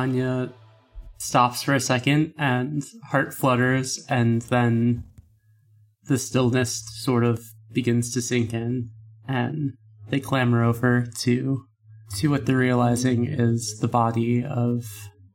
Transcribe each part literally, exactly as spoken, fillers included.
Anya stops for a second and heart flutters, and then the stillness sort of begins to sink in, and they clamber over to to what they're realizing is the body of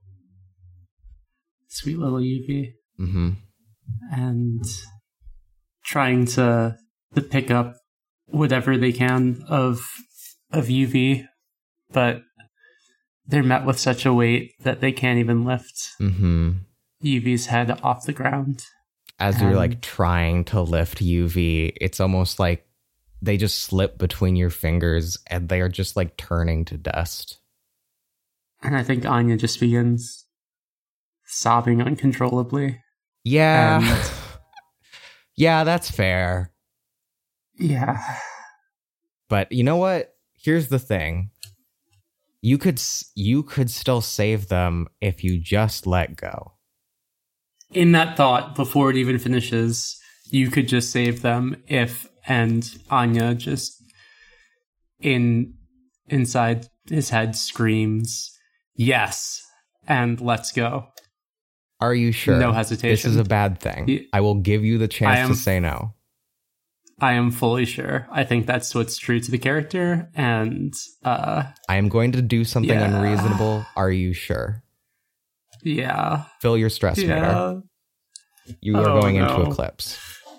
sweet little Yuvi. Mm-hmm. And trying to to pick up whatever they can of of Yuvi, but they're met with such a weight that they can't even lift mm-hmm. Yuvi's head off the ground. As and you're like trying to lift Yuvi, it's almost like they just slip between your fingers and they are just like turning to dust. And I think Anya just begins sobbing uncontrollably. Yeah. And yeah, that's fair. Yeah. But you know what? Here's the thing. You could you could still save them if you just let go. In that thought, before it even finishes, you could just save them if, and Anya just in inside his head screams, yes, and let's go. Are you sure? No hesitation. This is a bad thing. He, I will give you the chance am, to say no. I am fully sure. I think that's what's true to the character, and uh, I am going to do something yeah. unreasonable. Are you sure? Yeah. Fill your stress yeah. meter. You are oh, going no. into eclipse.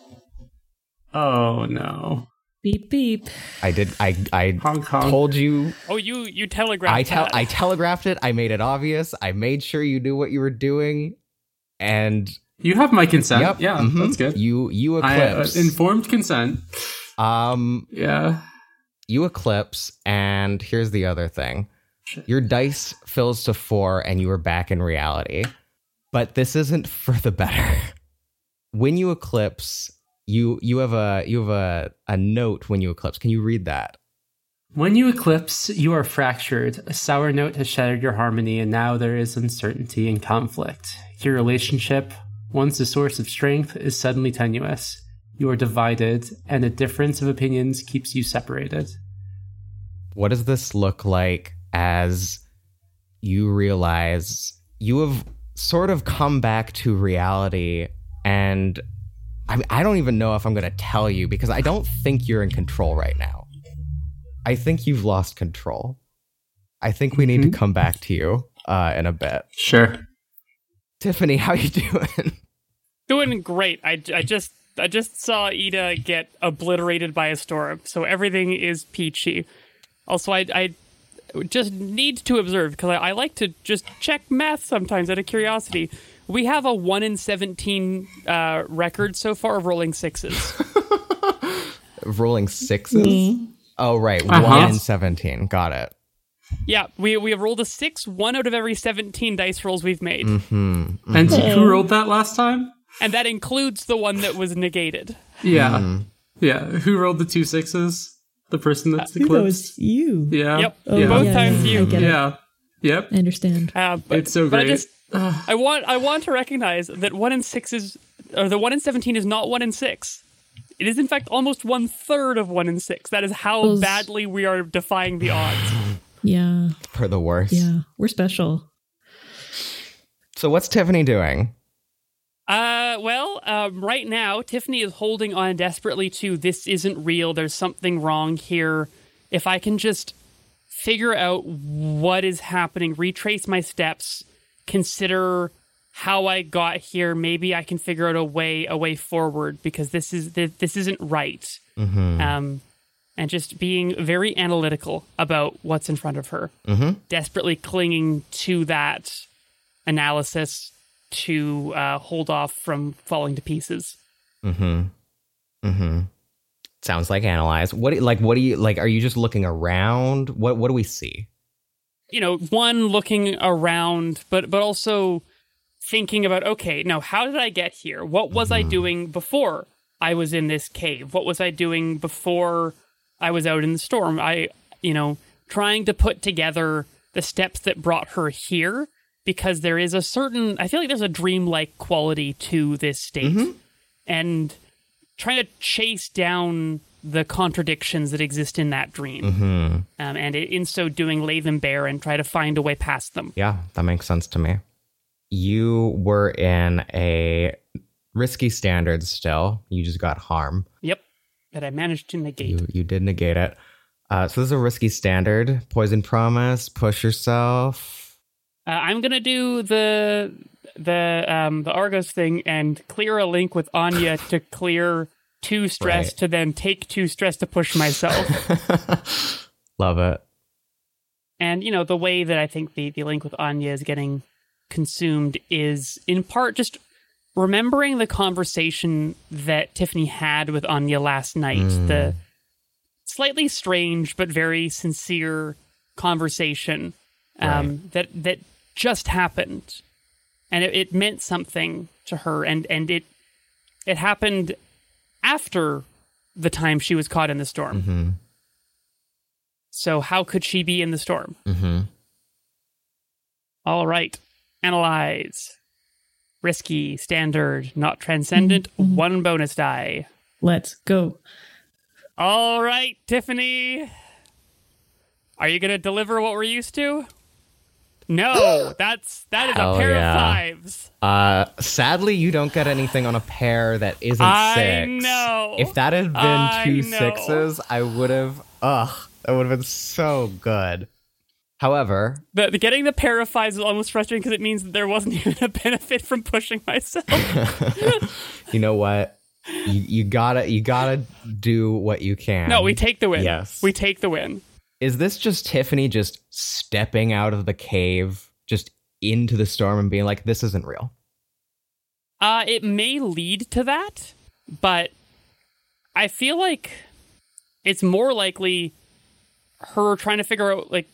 Oh no. Beep beep. I did I I Hong Kong. told you. Oh, you you telegraphed I tell that. I telegraphed it. I made it obvious. I made sure you knew what you were doing. And you have my consent. Yep, yeah, mm-hmm. that's good. You you eclipse. I, uh, informed consent. Um yeah. You eclipse, and here's the other thing. Your dice fills to four and you are back in reality. But this isn't for the better. When you eclipse, you you have a you have a, a note when you eclipse. Can you read that? When you eclipse, you are fractured. A sour note has shattered your harmony, and now there is uncertainty and conflict. Your relationship, once a source of strength, is suddenly tenuous. You are divided, and a difference of opinions keeps you separated. What does this look like as you realize you have sort of come back to reality? And I mean, I don't even know if I'm going to tell you, because I don't think you're in control right now. I think you've lost control. I think we need mm-hmm. to come back to you uh, in a bit. Sure. Tiffany, how you doing? Doing great. I, I just I just saw Ida get obliterated by a storm, so everything is peachy. Also, I I just need to observe, because I, I like to just check math sometimes out of curiosity. We have a one in seventeen uh, record so far of rolling sixes. Rolling sixes? Mm. Oh, right. Uh-huh. one in seventeen. Got it. Yeah, we we have rolled a six, one out of every seventeen dice rolls we've made. Mm-hmm. Mm-hmm. And who rolled that last time? And that includes the one that was negated. Yeah. Mm. Yeah. Who rolled the two sixes? The person that's I think that eclipsed? was you. Yeah. Yep. Oh, yeah. Both yeah, times yeah, you. I get it. Yeah. Yep. I understand. Uh, but, It's so but great. I just I want I want to recognize that one in six is, or the one in seventeen is not one in six. It is in fact almost one third of one in six. That is how Those... badly we are defying the odds. Yeah. For the worst. Yeah. We're special. So what's Tiffany doing? Uh, well, um, right now, Tiffany is holding on desperately to this isn't real. There's something wrong here. If I can just figure out what is happening, retrace my steps, consider how I got here, maybe I can figure out a way a way forward, because this is this isn't right. Mm-hmm. Um, and just being very analytical about what's in front of her, Mm-hmm. desperately clinging to that analysis to uh, hold off from falling to pieces. Mm-hmm. Mm-hmm. Sounds like analyze. What like what do you like? Are you just looking around? What what do we see? You know, one, looking around, but but also thinking about, okay, now how did I get here? What was Mm-hmm. I doing before I was in this cave? What was I doing before I was out in the storm? I, you know, trying to put together the steps that brought her here, because there is a certain, I feel like there's a dreamlike quality to this state. Mm-hmm. And trying to chase down the contradictions that exist in that dream. Mm-hmm. Um, and in so doing, lay them bare and try to find a way past them. Yeah, that makes sense to me. You were in a risky standard still. You just got harm. Yep. That I managed to negate. You, you did negate it. Uh, so this is a risky standard. Poison promise, push yourself. Uh, I'm going to do the the um, the Argos thing and clear a link with Anya to clear two stress Right. to then take two stress to push myself. Love it. And, you know, the way that I think the, the link with Anya is getting consumed is in part just remembering the conversation that Tiffany had with Anya last night. Mm. The slightly strange but very sincere conversation um, Right. that that just happened. And it, it meant something to her. And, and it it happened after the time she was caught in the storm. Mm-hmm. So how could she be in the storm? Mm-hmm. All right. Analyze. Risky, standard, not transcendent, Mhm. one bonus die. Let's go. All right, Tiffany. Are you going to deliver what we're used to? No, that's that is Hell a pair yeah. of fives. Uh, sadly, you don't get anything on a pair that isn't I six. know. If that had been I two know. sixes, I would have. Ugh, that would have been so good. However, The, the getting the pair of fives is almost frustrating because it means that there wasn't even a benefit from pushing myself. you know what? You, you gotta you gotta do what you can. No, we take the win. Yes. We take the win. Is this just Tiffany just stepping out of the cave, just into the storm and being like, this isn't real? Uh, it may lead to that, but I feel like it's more likely her trying to figure out, like,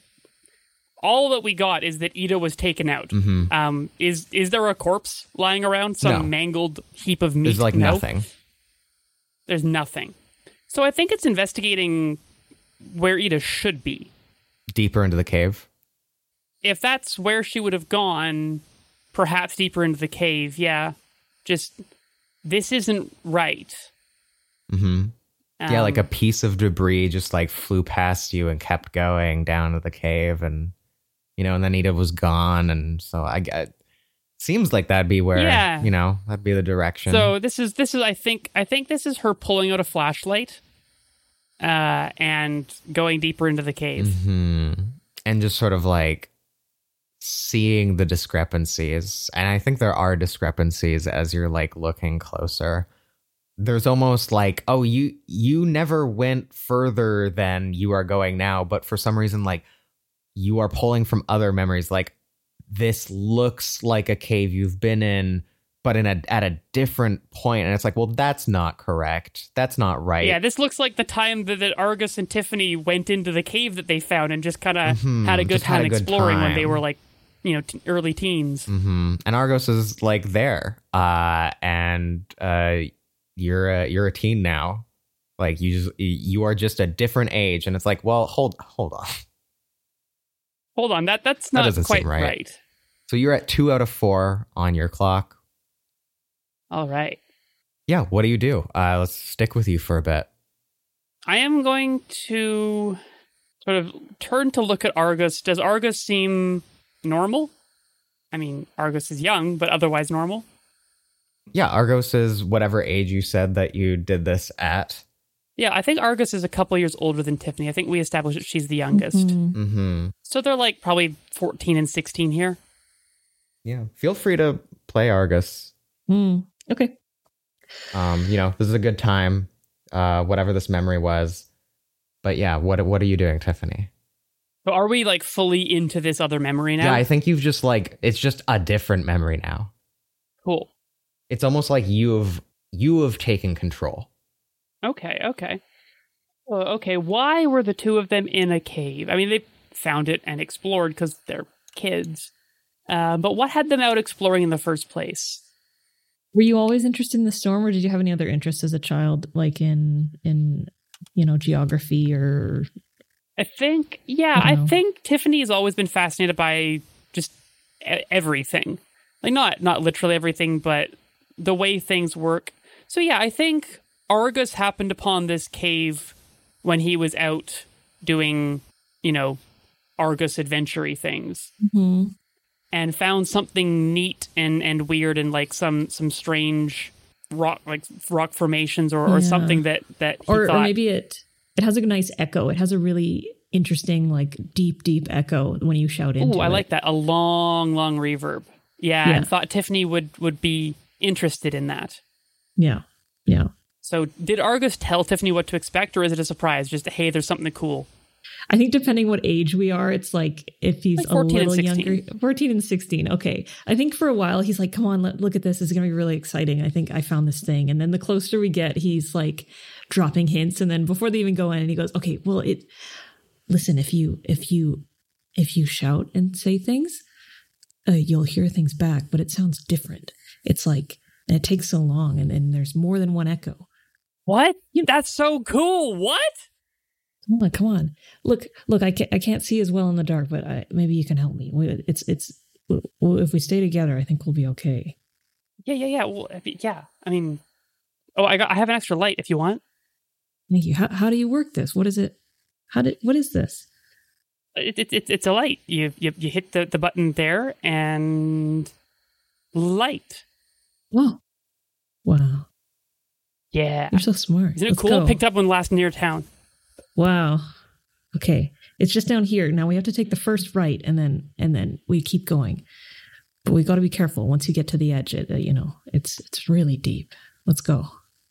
all that we got is that Ida was taken out. Mm-hmm. Um, is is there a corpse lying around? Some No. mangled heap of meat? There's like No. nothing. There's nothing. So I think it's investigating where Ida should be. Deeper into the cave. If that's where she would have gone, perhaps deeper into the cave, yeah. Just, this isn't right. Mm-hmm. Yeah, like a Um, piece of debris just like flew past you and kept going down to the cave, and you know, and then Ida was gone, and so I get. Seems like that'd be where Yeah. you know that'd be the direction. So this is this is I think I think this is her pulling out a flashlight, uh, and going deeper into the cave. hmm and just sort of like seeing the discrepancies, and I think there are discrepancies as you're like looking closer. There's almost like, oh, you you never went further than you are going now, but for some reason, like you are pulling from other memories. Like this looks like a cave you've been in, but in a at a different point, and it's like, well, that's not correct. That's not right. Yeah, this looks like the time that, that Argus and Tiffany went into the cave that they found and just kind of Mhm, had a good just had time a good exploring when they time. were like, you know, t- early teens. hmm And Argos is like there, uh, and uh, you're a, you're a teen now. Like you just you are just a different age, and it's like, well, hold hold on. Hold on, that that's That not doesn't quite seem right. right. So you're at two out of four on your clock. All right. Yeah, what do you do? Uh, let's stick with you for a bit. I am going to sort of turn to look at Argus. Does Argus seem normal? I mean, Argus is young, but otherwise normal. Yeah, Argos is whatever age you said that you did this at. Yeah, I think Argus is a couple years older than Tiffany. I think we established that she's the youngest. Mhm. Mm-hmm. So they're like probably fourteen and sixteen here. Yeah, feel free to play Argus. Mm. Okay. Um, you know, this is a good time. Uh, whatever this memory was. But yeah, what what are you doing, Tiffany? So are we like fully into this other memory now? Yeah, I think you've just like it's just a different memory now. Cool. It's almost like you have you have taken control. Okay, okay. Well, okay, why were the two of them in a cave? I mean, they found it and explored because they're kids. Uh, but what had them out exploring in the first place? Were you always interested in the storm, or did you have any other interests as a child, like in in you know geography or? I think, yeah, I I, don't know. think Tiffany has always been fascinated by just e- everything. Like, not not literally everything, but the way things work. So, yeah, I think Argus happened upon this cave when he was out doing, you know, Argus adventure-y things. Mm-hmm. And found something neat and, and weird and like some some strange rock like rock formations or, or Yeah. something that, that he Or, thought... or maybe it it has a nice echo. It has a really interesting, like deep, deep echo when you shout into Oh, I it. like that. A long, long reverb. Yeah, Yeah. and thought Tiffany would, would be interested in that. Yeah, yeah. So did Argus tell Tiffany what to expect, or is it a surprise? Just, hey, there's something cool. I think depending what age we are, it's like if he's Like a fourteen and little sixteen. younger, fourteen and sixteen. Okay. I think for a while he's like, come on, let, look at this. This is going to be really exciting. I think I found this thing. And then the closer we get, he's like dropping hints. And then before they even go in, and he goes, okay, well, it, listen, if you, if you, if you shout and say things, uh, you'll hear things back, but it sounds different. It's like, and it takes so long, and, and there's more than one echo. What? That's so cool. What? Come on, come on. Look, look. I can't, I can't see as well in the dark, but I, maybe you can help me. We- It's, it's. Well, if we stay together, I think we'll be okay. Yeah, yeah, yeah. Well, I mean, yeah. I mean, oh, I got. I have an extra light if you want. Thank you. How, how do you work this? What is it? How did? What is this? It, it, it, it's a light. You, you you hit the, the button there and light. Whoa! Wow! Yeah. You're so smart. Isn't it Let's cool? go. Picked up when last near town. Wow. Okay, it's just down here. Now we have to take the first right, and then and then we keep going. But we got to be careful. Once you get to the edge, it uh, you know it's it's really deep. Let's go.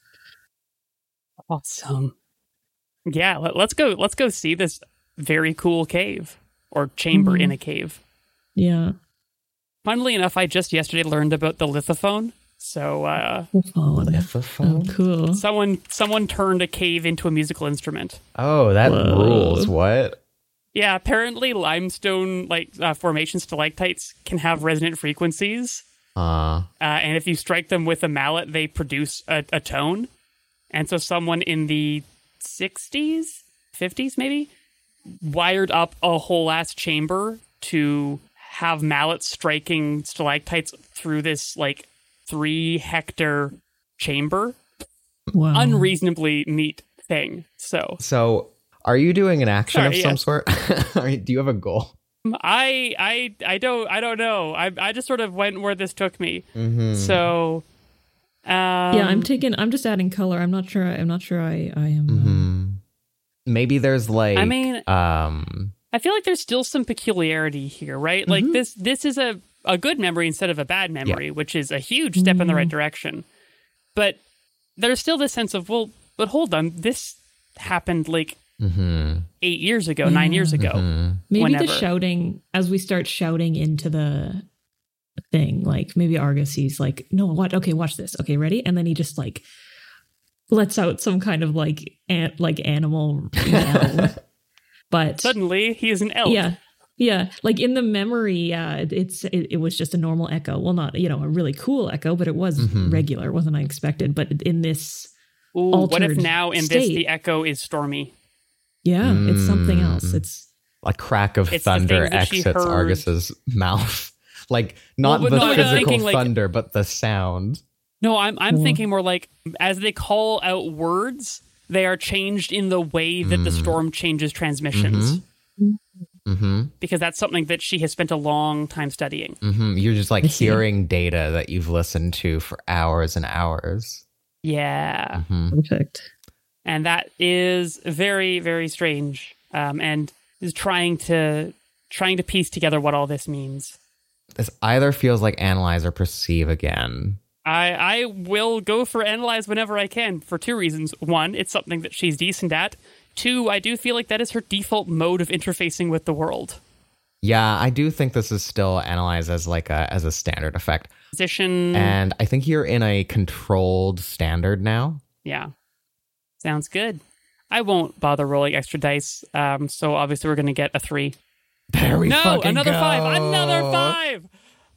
Awesome. Yeah, let, let's go. Let's go see this very cool cave or chamber Mhm. in a cave. Yeah. Funnily enough, I just yesterday learned about the lithophone. So uh, Oh, oh, Lithophone? cool. someone someone turned a cave into a musical instrument. Oh, that Whoa. rules. What? Yeah, apparently limestone like uh, formation stalactites can have resonant frequencies, Uh, uh, and if you strike them with a mallet, they produce a, a tone. And so someone in the sixties, fifties maybe, wired up a whole ass chamber to have mallets striking stalactites through this like three hectare chamber. Wow. Unreasonably neat thing. So so, are you doing an action Sorry, of some yes. sort? Are you- Do you have a goal? I I I don't I don't know. I I just sort of went where this took me. Mm-hmm. So um, Yeah, I'm taking. I'm just adding color. I'm not sure. I'm not sure. I. I am. uh, Mm-hmm. Maybe there's like. I mean- um, I feel like there's still some peculiarity here, right? Like this this is a, a good memory instead of a bad memory, which is a huge step in the right direction. But there's still this sense of, well, but hold on, this happened like mhm. eight years ago, nine years ago. Mhm. Maybe Whenever. the shouting as we start shouting into the thing, like maybe Argus he's like, no, what? Okay, watch this. Okay, ready? And then he just like lets out some kind of like an, like animal yell. But Suddenly, he is an elf. yeah, yeah, like in the memory, yeah, it, it's it, it was just a normal echo. Well, not you know a really cool echo, but it was Mhm. regular, wasn't unexpected. But in this, Ooh, what if altered now in this state. the echo is Stormy? yeah, it's something Mm. else. It's A crack of It's the thunder things that she exits heard. Argus's mouth. Like, not Well, but the no, I'm physical thinking, like- thunder, but the sound. No, I'm I'm Cool. thinking more like as they call out words, they are changed in the way that the Mm. storm changes transmissions. Mm-hmm. Because that's something that she has spent a long time studying. Mm-hmm. You're just like I see. hearing data that you've listened to for hours and hours. Yeah. Mhm. perfect. And that is very, very strange. Um, and is trying to trying to piece together what all this means. This either feels like analyze or perceive again. I, I will go for analyze whenever I can for two reasons. One, it's something that she's decent at. Two, I do feel like that is her default mode of interfacing with the world. Yeah, I do think this is still analyzed as like a as a standard effect. Position. And I think you're in a controlled standard now. Yeah. Sounds good. I won't bother rolling extra dice. Um, so obviously we're going to get a three. There we no, fucking another go. five. Another five.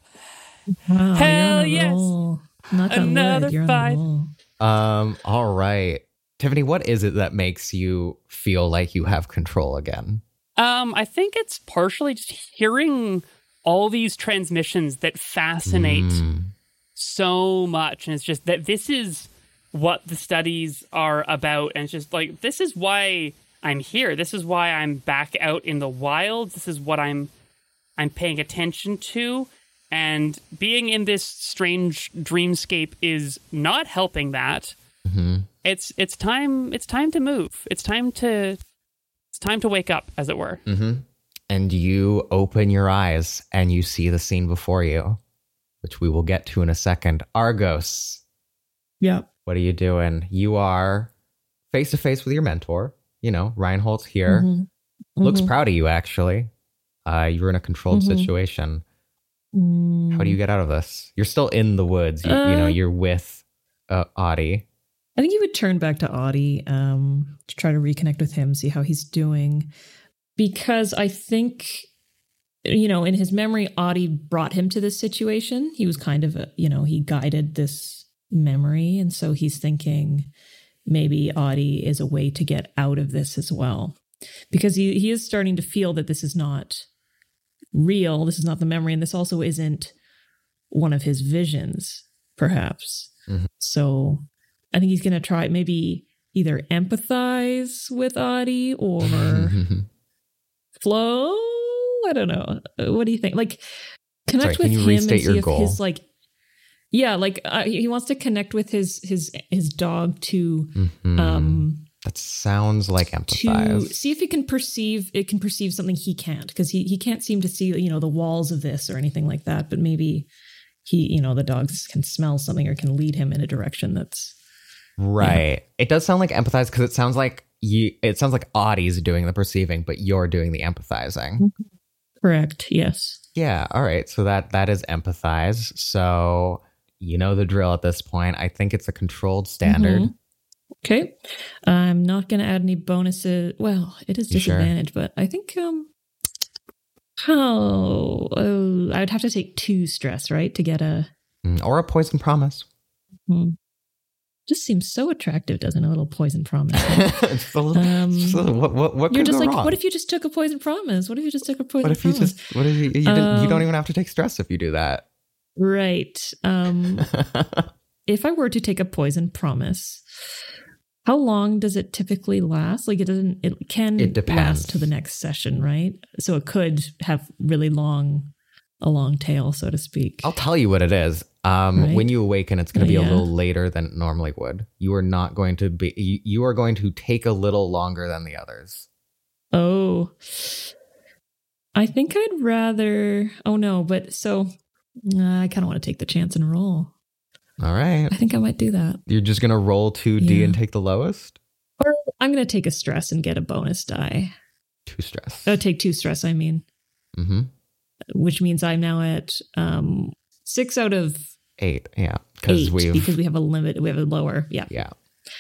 Wow, Hell you're on a yes. roll. Knock on Another wood, you're five. on a roll. Um, all right. Tiffany, what is it that makes you feel like you have control again? Um, I think it's partially just hearing all these transmissions that fascinate Mm. so much. And it's just that this is what the studies are about. And it's just like, this is why I'm here. This is why I'm back out in the wild. This is what I'm I'm paying attention to. And being in this strange dreamscape is not helping that. Mm-hmm. It's it's time it's time to move. It's time to it's time to wake up, as it were. Mm-hmm. And you open your eyes and you see the scene before you, which we will get to in a second. Argos. Yeah. What are you doing? You are face to face with your mentor. You know, Reinhold's here. Mm-hmm. Looks Mm-hmm. proud of you, actually. Uh, you're in a controlled Mm-hmm. situation. Mm. How do you get out of this? You're still in the woods. You, Uh, you know, you're with uh, Audie. I think he would turn back to Audie um, to try to reconnect with him, see how he's doing. Because I think, you know, in his memory, Audie brought him to this situation. He was kind of, a, you know, he guided this memory. And so he's thinking maybe Audie is a way to get out of this as well. Because he, he is starting to feel that this is not real. This is not the memory. And this also isn't one of his visions, perhaps. Mhm. So I think he's going to try maybe either empathize with Audie or flow. I don't know. Uh, What do you think? Like connect Sorry, can with you him and restate see your if goal? his like, yeah, like uh, he wants to connect with his his his dog to Mhm. um That sounds like to empathize. see if it can perceive it can perceive something he can't, because he he can't seem to see, you know, the walls of this or anything like that. But maybe he, you know, the dogs can smell something or can lead him in a direction that's Right. It does sound like empathize because it sounds like you. It sounds like Audie's doing the perceiving, but you're doing the empathizing. correct. Yes. Yeah. All right. So that that is empathize. So you know the drill at this point. I think it's a controlled standard. Mhm. Okay. I'm not going to add any bonuses. Well, it is You sure? disadvantage, but I think um how oh, I would have to take two stress, right, to get a. Mm, or a poison promise. Hmm. Just seems so attractive, doesn't it? A little poison promise. It's a little- Um, it's a little- what what what You're could just go like, wrong? what if you just took a poison promise? What if you just took a poison What if you promise? just? What if you? You, didn't, you don't Um, even have to take stress if you do that. Right. Um, if I were to take a poison promise, how long does it typically last? Like it doesn't, it can It depends. last to the next session, right? So it could have really long, a long tail, so to speak. I'll tell you what it is. Um, Right. When you awaken, it's going to be Yeah. a little later than it normally would. You are not going to be. You, you are going to take a little longer than the others. Oh, I think I'd rather, oh no, but so uh, I kind of want to take the chance and roll. All right. I think I might do that. You're just going to roll two D Yeah. and take the lowest? Or I'm going to take a stress and get a bonus die. Two stress. Oh, take two stress, I mean. Mm-hmm. Which means I'm now at um, six out of Eight. Yeah. Because eight we've. because we have a limit. We have a lower. Yeah, yeah.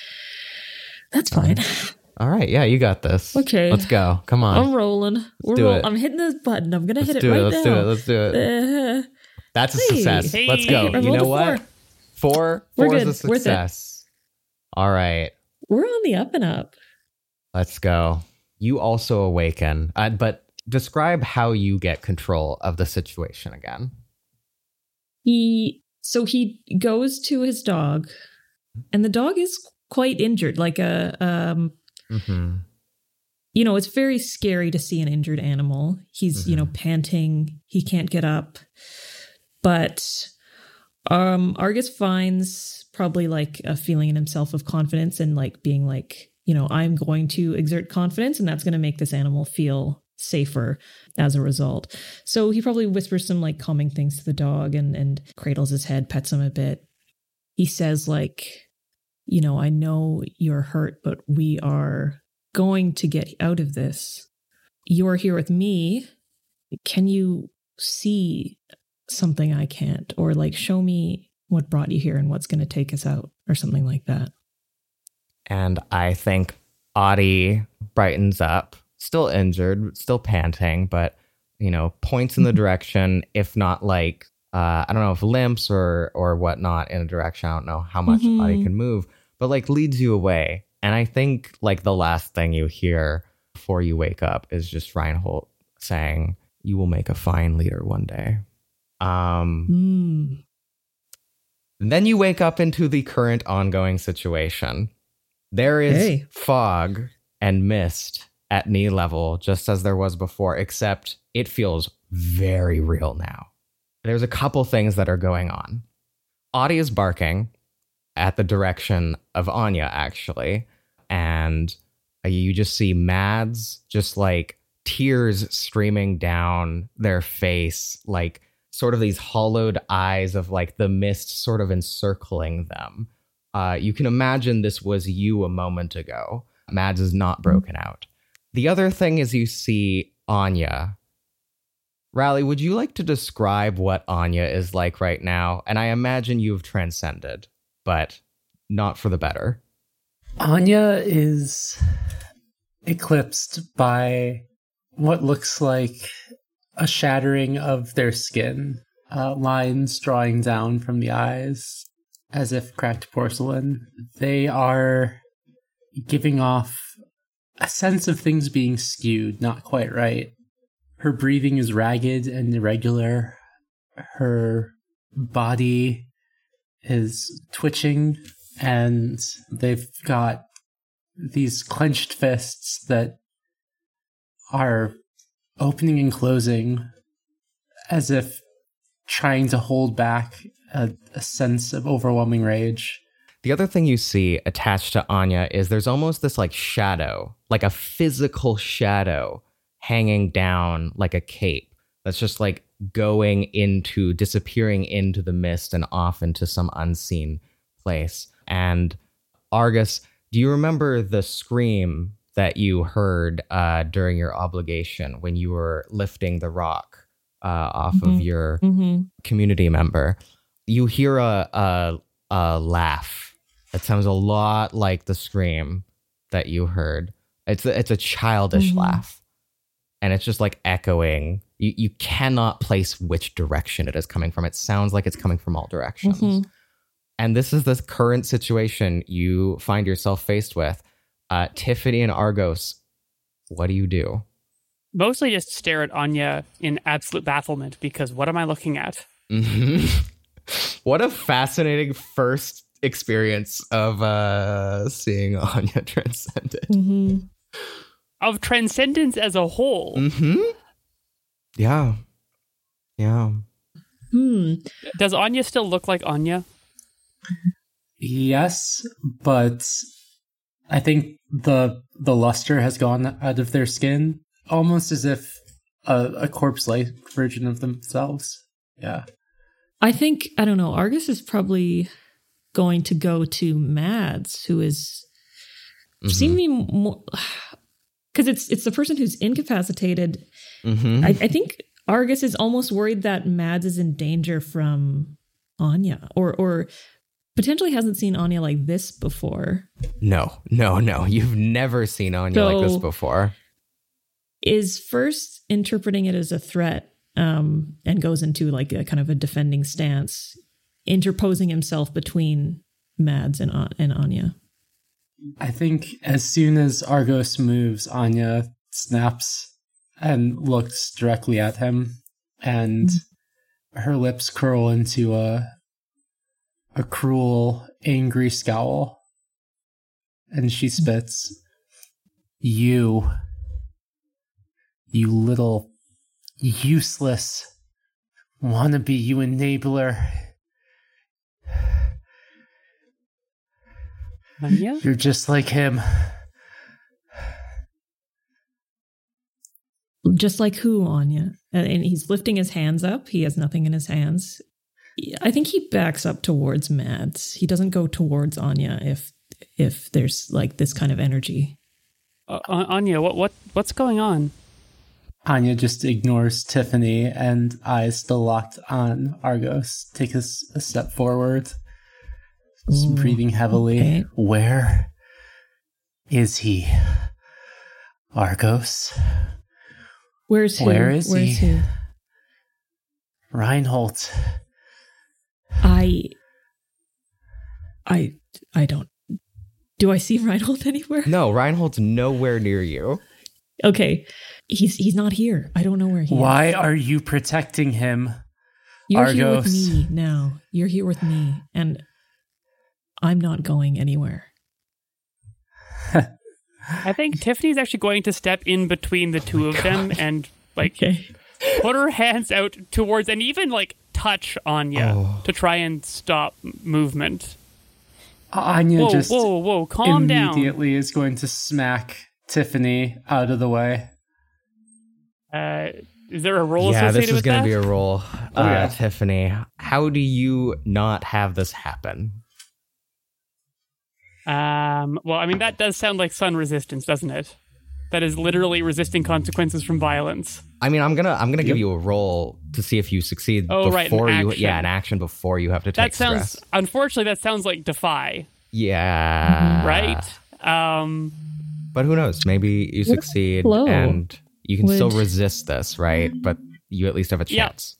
that's fine. All right. Yeah, you got this. Okay. Let's go. Come on. I'm rolling. We're do roll- it. I'm hitting this button. I'm gonna Let's hit it do right it. Let's now. do it. Let's do it. Uh, That's a hey. success. Hey. Let's go. I You rolled know a what? Four. We're Four is good. a Worth it. success. All right. we're on the up and up. Let's go. You also awaken. Uh, but describe how you get control of the situation again. He so he goes to his dog, and the dog is quite injured. Like a um, Mm-hmm. you know, it's very scary to see an injured animal. He's, you know, Mhm. panting. He can't get up. But um, Argus finds probably like a feeling in himself of confidence and like being like, you know, I'm going to exert confidence and that's going to make this animal feel safer as a result. So he probably whispers some like calming things to the dog and, and cradles his head, pets him a bit. He says like, you know, I know you're hurt, but we are going to get out of this. You're here with me. Can you see something I can't? Or like show me what brought you here and what's going to take us out or something like that. And I think Audie brightens up, still injured, still panting, but, you know, points in the direction, if not like, uh, I don't know if limps or or whatnot in a direction. I don't know how much Mhm. Audie can move, but like leads you away. And I think like the last thing you hear before you wake up is just Reinhold saying, "You will make a fine leader one day." Um, Mm. And then you wake up into the current ongoing situation. There is Hey. fog and mist at knee level, just as there was before, except it feels very real now. There's a couple things that are going on. Audie is barking at the direction of Anya, actually, and you just see Mads just like tears streaming down their face, like sort of these hollowed eyes of like the mist sort of encircling them. Uh, you can imagine this was you a moment ago. Mads is not broken out. The other thing is you see Anya. Rally, would you like to describe what Anya is like right now? And I imagine you've transcended, but not for the better. Anya is eclipsed by what looks like a shattering of their skin, uh, lines drawing down from the eyes as if cracked porcelain. They are giving off a sense of things being skewed, not quite right. Her breathing is ragged and irregular. Her body is twitching, and they've got these clenched fists that are opening and closing as if trying to hold back a, a sense of overwhelming rage. The other thing you see attached to Anya is there's almost this like shadow, like a physical shadow hanging down like a cape that's just like going into, disappearing into the mist and off into some unseen place. And Argus, do you remember the scream that you heard uh, during your obligation when you were lifting the rock uh, off Mm-hmm. of your Mm-hmm. community member? You hear a, a, a laugh. It sounds a lot like the scream that you heard. It's a, it's a childish Mm-hmm. laugh. And it's just like echoing. You, you cannot place which direction it is coming from. It sounds like it's coming from all directions. Mm-hmm. And this is the current situation you find yourself faced with. Uh, Tiffany and Argos, what do you do? Mostly just stare at Anya in absolute bafflement, because what am I looking at? Mm-hmm. What a fascinating first experience of uh, seeing Anya transcended. Mm-hmm. Of transcendence as a whole. Mm-hmm. Yeah. Yeah. Hmm. Does Anya still look like Anya? Yes, but I think the the luster has gone out of their skin, almost as if a, a corpse-like version of themselves. Yeah. I think, I don't know, Argus is probably going to go to Mads, who is Mhm. seeming more, because it's it's the person who's incapacitated. Mm-hmm. I, I think Argus is almost worried that Mads is in danger from Anya, or or potentially hasn't seen Anya like this before. No, no, no. You've never seen Anya like this So- before. Is first interpreting it as a threat, um, and goes into like a kind of a defending stance, interposing himself between Mads and An- and Anya. I think as soon as Argos moves, Anya snaps and looks directly at him, and her lips curl into a a cruel, angry scowl, and she spits, "You, you little useless wannabe, you enabler. Anya? You're just like him." Just like who, Anya? And, and he's lifting his hands up. He has nothing in his hands. I think he backs up towards Mads. He doesn't go towards Anya if if there's like this kind of energy. Uh, Anya, what what what's going on? Anya just ignores Tiffany, and eyes still locked on Argos. Take a, s- a step forward, just Ooh, breathing heavily. okay. Where is he? Argos? Where's who? Where is Where's he? who? Reinhold. I I I don't. Do I see Reinhold anywhere? No, Reinhold's nowhere near you. Okay. He's he's not here. I don't know where he is. Why are you protecting him? You're here with Argos. me now. You're here with me, and I'm not going anywhere. I think Tiffany's actually going to step in between the two Oh of God. them and like Okay. put her hands out towards and even like touch Anya Oh. to try and stop m- movement. Anya Whoa, just whoa, whoa! Calm down. immediately is going to smack Tiffany out of the way. Uh, is there a roll Yeah, associated this is with going that? to be a roll. Oh, uh, yeah. Tiffany, how do you not have this happen? Um, well, I mean, that does sound like sun resistance, doesn't it? That is literally resisting consequences from violence. I mean, I'm gonna I'm gonna give Yep. you a roll to see if you succeed Oh, right, an before you action. yeah an action before you have to take That sounds, stress. unfortunately, that sounds like defy, Yeah, right? Um, But who knows? Maybe you succeed flow and you can would- still resist this, right? But you at least have a Yeah. chance.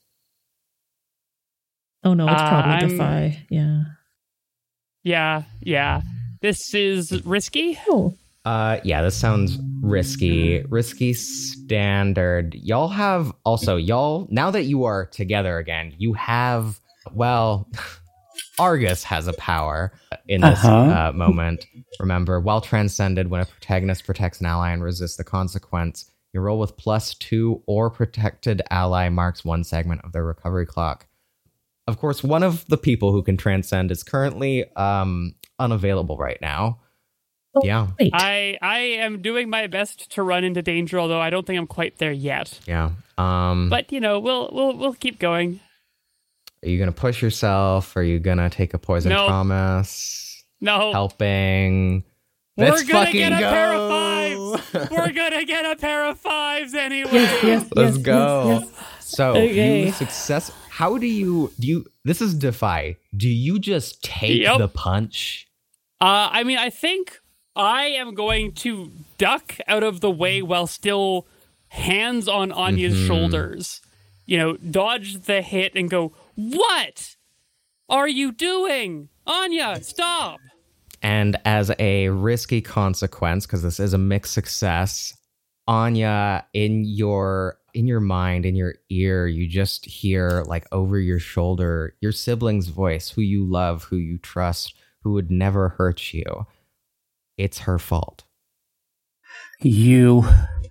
Oh no, it's Uh, probably I'm- defy. Yeah. yeah, yeah. This is risky. Oh. Uh, yeah, this sounds risky. Risky standard. Y'all have also y'all now that you are together again. You have well, Argus has a power in this Uh-huh. uh, moment. Remember, while transcended, when a protagonist protects an ally and resists the consequence, you roll with plus two or protected ally marks one segment of their recovery clock. Of course, one of the people who can transcend is currently um, unavailable right now. Oh, Yeah. Wait. I I am doing my best to run into danger, although I don't think I'm quite there yet. Yeah. Um, But you know, we'll we'll we'll keep going. Are you gonna push yourself? Are you gonna take a poison No. promise? No, Helping? we're Let's gonna fucking get a go. pair of fives. We're gonna get a pair of fives anyway. Yes, yes, Let's yes, go. yes, yes. So Okay. you success. How do you do? You this is defy. Do you just take Yep. the punch? Uh, I mean, I think I am going to duck out of the way while still hands on Anya's Mhm. shoulders. You know, dodge the hit and go, "What are you doing? Anya, stop!" And as a risky consequence, because this is a mixed success, Anya, in your in your mind, in your ear, you just hear like over your shoulder your sibling's voice, who you love, who you trust, who would never hurt you. It's her fault. You.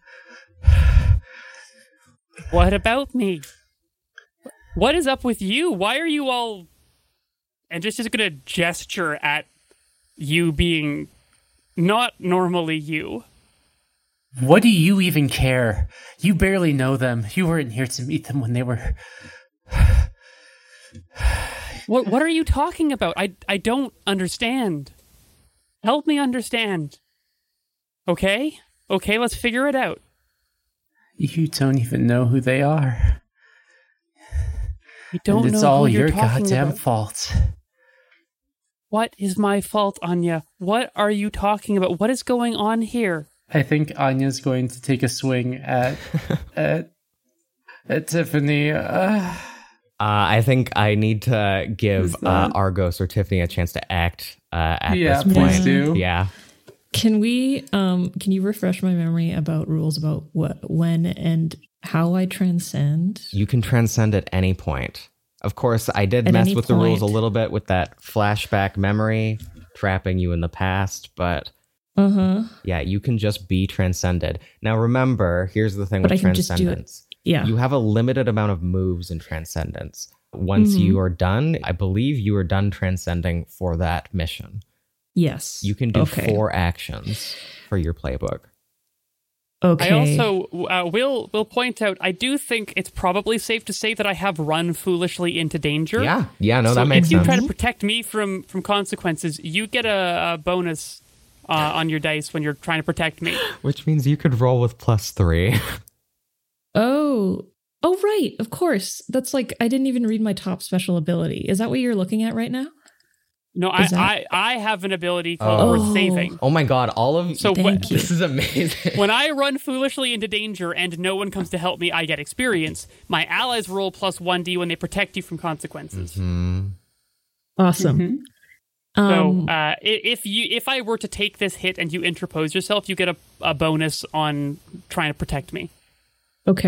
What about me? What is up with you? Why are you all... And just, just gonna gesture at you being not normally you. What do you even care? You barely know them. You weren't here to meet them when they were. What What are you talking about? I, I don't understand. Help me understand. Okay? Okay, let's figure it out. You don't even know who they are. You don't and it's know all who you're your talking goddamn about. fault. What is my fault, Anya? What are you talking about? What is going on here? I think Anya's going to take a swing at at, at Tiffany. Uh, Uh, I think I need to give Is uh, that- Argos or Tiffany a chance to act uh, at yeah, this please point. do. Yeah. Can we um can you refresh my memory about rules about what when and how I transcend? You can transcend at any point. Of course, I did At mess any with the rules a point. little bit with that flashback memory, trapping you in the past, but Uh-huh. yeah, you can just be transcended. Now remember, here's the thing But with I can just do it. transcendence. Yeah. You have a limited amount of moves in transcendence. Once Mhm. you are done, I believe you are done transcending for that mission. Yes. You can do Okay. four actions for your playbook. Okay. I also uh, will will point out. I do think it's probably safe to say that I have run foolishly into danger. Yeah, yeah, no, so that makes if you sense. try to protect me from from consequences, you get a, a bonus uh, on your dice when you're trying to protect me. Which means you could roll with plus three. Oh. Oh right, of course. That's like I didn't even read my top special ability. Is that what you're looking at right now? No, I, Is that- I I have an ability called Oh. Worth Saving. Oh my god, all of So Thank when, you. this is amazing. when I run foolishly into danger and no one comes to help me, I get experience. My allies roll plus one d when they protect you from consequences. Hmm. Awesome. Mhm. So Um, uh, i- if you if I were to take this hit and you interpose yourself, you get a, a bonus on trying to protect me. okay.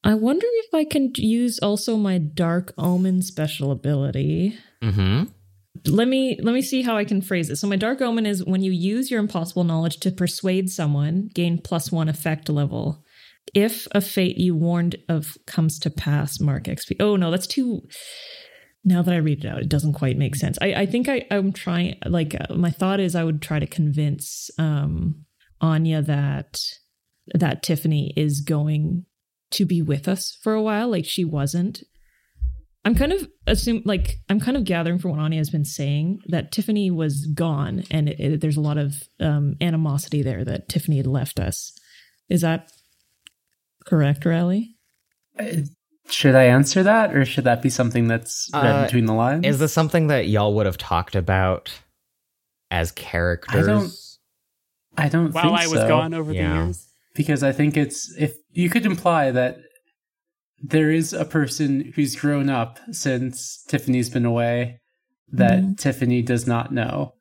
I wonder if I can use also my Dark Omen special ability. Mm-hmm. Let me let me see how I can phrase it. So my Dark Omen is when you use your impossible knowledge to persuade someone, gain plus one effect level. If a fate you warned of comes to pass, mark X P. Oh no, that's too... Now that I read it out, it doesn't quite make sense. I, I think I, I'm trying, like, uh, my thought is I would try to convince um, Anya that that Tiffany is going to be with us for a while, like she wasn't. I'm kind of assume, like, I'm kind of gathering from what Anya has been saying that Tiffany was gone, and it, it, there's a lot of um, animosity there that Tiffany had left us. Is that correct, Riley? Uh, Should I answer that, or should that be something that's read Uh, between the lines? Is this something that y'all would have talked about as characters? I don't. I don't While think I was so, gone over Yeah. the years. because I think it's if you could imply that there is a person who's grown up since Tiffany's been away that Mhm. Tiffany does not know.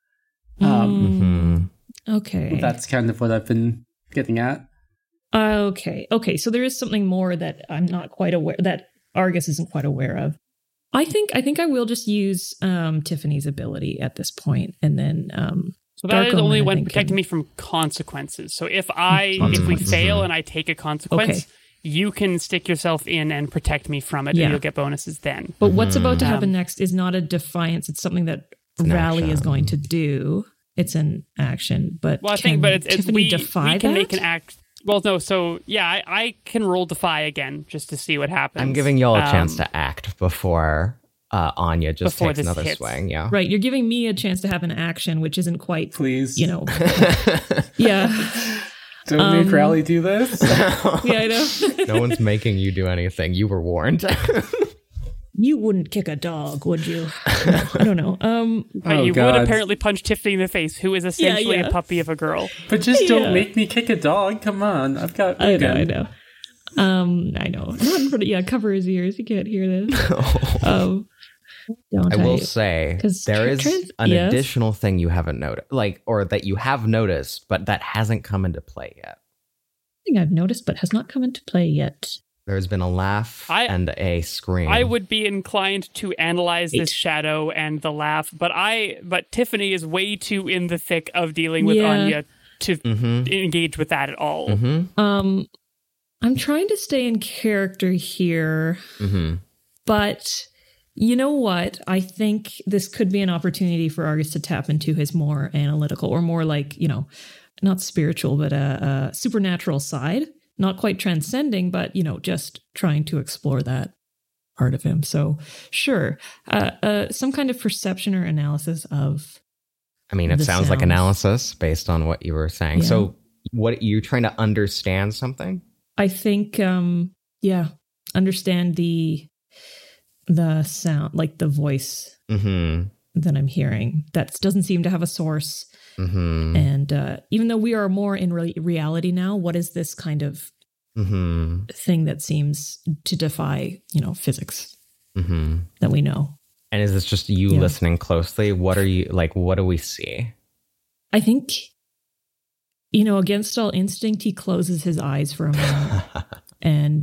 Um, Mhm. Okay. That's kind of what I've been getting at. Okay. Okay. So there is something more that I'm not quite aware that Argus isn't quite aware of. I think I think I will just use um, Tiffany's ability at this point, and then um, So that Dark is Omen, only I when think, protecting can- me from consequences. So if I if we Consequences. fail and I take a consequence, Okay. you can stick yourself in and protect me from it, Yeah. and you'll get bonuses then. But what's about to happen Um, next is not a defiance. It's something that an Rally is action. going to do. It's an action, but Well, I can think, but it's, it's Tiffany we, defy we can that? make an act. Well, no. So yeah, I, I can roll defy again just to see what happens. I'm giving y'all a Um, chance to act before uh, Anya just Before takes this another hits. swing. Yeah. Right, you're giving me a chance to have an action, which isn't quite, Please, you know, yeah, don't um, make Rally do this. yeah, I know. No one's making you do anything. You were warned. You wouldn't kick a dog, would you? No, I don't know. Um, But Oh, you God. would apparently punch Tiffany in the face, who is essentially yeah. a puppy of a girl. But just don't Yeah. make me kick a dog. Come on, I've got. I know, Megan. I know. Um, I know. Not in front of, yeah, cover his ears. You can't hear this. Um, don't I will I? say 'Cause there tra- is trans- an yes? additional thing you haven't noticed, like, or that you have noticed, but that hasn't come into play yet. Thing I've noticed, but has not come into play yet. There's been a laugh I- and a scream. I would be inclined to analyze Eight. this shadow and the laugh, but I but Tiffany is way too in the thick of dealing with Yeah. Anya to Mm-hmm. engage with that at all. Mm-hmm. Um, I'm trying to stay in character here, Mm-hmm. but you know what? I think this could be an opportunity for Argus to tap into his more analytical or more like, you know, not spiritual, but a, a supernatural side. Not quite transcending, but, you know, just trying to explore that part of him. So, sure, uh, uh, some kind of perception or analysis of. I mean, it The sounds like sounds. analysis based on what you were saying. Yeah. So, what you're trying to understand something? I think, um, yeah, understand the the sound, like the voice Mm-hmm. that I'm hearing. That doesn't seem to have a source. Mm-hmm. And uh, even though we are more in re- reality now, what is this kind of Mm-hmm. thing that seems to defy, you know, physics Mm-hmm. that we know? And is this just you Yeah. listening closely? What are you like? What do we see? I think, you know, against all instinct, he closes his eyes for a moment and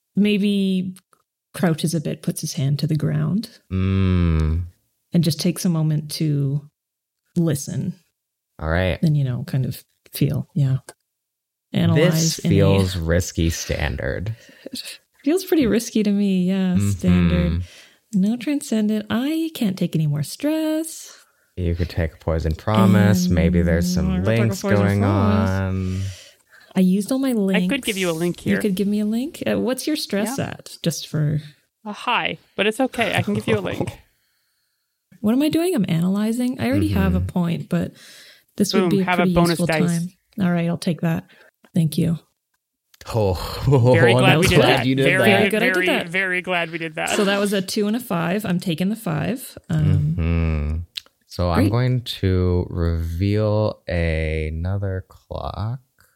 maybe crouches a bit, puts his hand to the ground, mm. and just takes a moment to listen. All right. Then, you know, kind of feel, yeah. Analyze. This in a- feels risky standard. feels pretty risky to me, yeah. Mhm. Standard. No transcendent. I can't take any more stress. You could take a poison promise. And Maybe there's I some could take a links poison going promise. on. I used all my links. I could give you a link You here. could give me a link. Uh, what's your stress at? Just for A high, but it's okay. I can give you a link. what am I doing? I'm analyzing. I already have a point, but this Boom, would be a have a pretty bonus useful dice. time. All right, I'll take that. Thank you. Oh, Very I'm glad we did glad that. you did very, Very that. good I did very, that. very glad we did that. So that was a two and a five. I'm taking the five. Um, Hmm. So I'm Great. going to reveal another clock,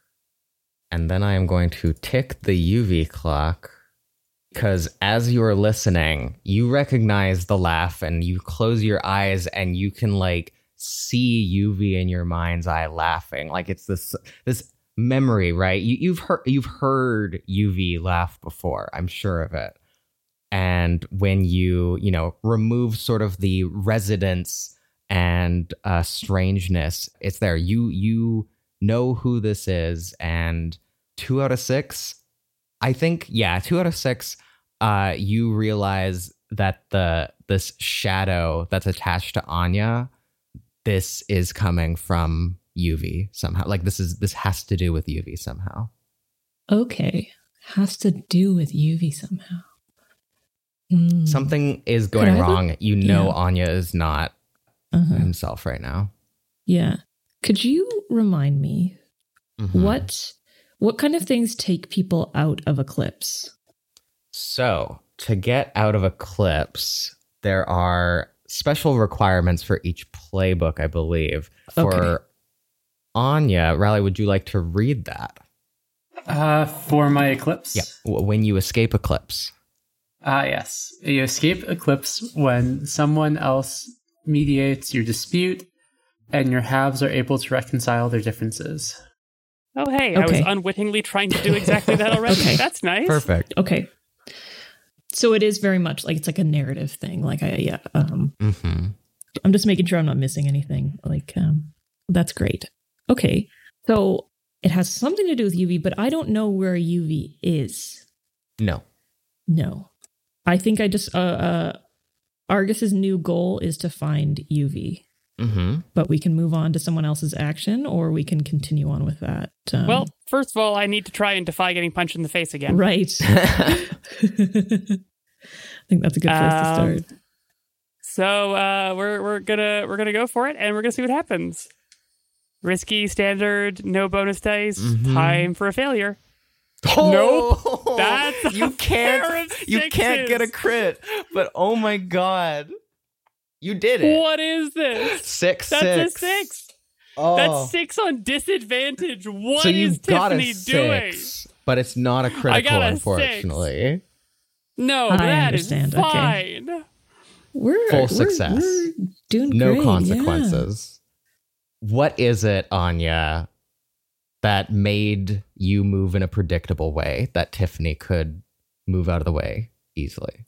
and then I am going to tick the U V clock, because as you are listening, you recognize the laugh, and you close your eyes, and you can like see U V in your mind's eye laughing, like it's this this memory, right? You, you've heard you've heard Yuvi laugh before. I'm sure of it. And when you, you know, remove sort of the resonance and uh, strangeness, it's there. You you know who this is, and two out of six, I think, yeah, two out of six, uh, you realize that the this shadow that's attached to Anya, this is coming from Yuvi somehow. Like this is this has to do with Yuvi somehow. Okay, has to do with Yuvi somehow. Mm. Something is going wrong. Look? You know, yeah. Anya is not uh-huh. himself right now. Yeah. Could you remind me mm-hmm. what what kind of things take people out of Eclipse? So, to get out of Eclipse, there are special requirements for each playbook, I believe. For okay. Anya, Riley, would you like to read that? Uh, for my Eclipse? Yeah, when you escape Eclipse. Ah, yes. You escape Eclipse when someone else mediates your dispute and your halves are able to reconcile their differences. Oh, hey, okay. I was unwittingly trying to do exactly that already. Okay. That's nice. Perfect. Okay. So it is very much like it's like a narrative thing. Like, I, yeah. Um, mm-hmm. I'm just making sure I'm not missing anything. Like, um, that's great. Okay. So it has something to do with Yuvi, but I don't know where Yuvi is. No. No. I think I just, uh, uh, Argus's new goal is to find Yuvi. Mm-hmm. But we can move on to someone else's action, or we can continue on with that. Um, well, first of all, I need to try and defy getting punched in the face again. Right. I think that's a good place um, to start. So uh, we're we're gonna we're gonna go for it, and we're gonna see what happens. Risky, standard, no bonus dice. Mm-hmm. Time for a failure. Oh, nope. That's you can't. You can't get a crit. But oh my god, you did it! What is this? Six. That's six. a six. Oh. That's six on disadvantage. What so is Tiffany doing? Six, but it's not a critical, I got a unfortunately. Six. No, I that is understand. fine. Okay. We're full we're, success. We're doing no great, consequences. Yeah. What is it, Anya, that made you move in a predictable way that Tiffany could move out of the way easily?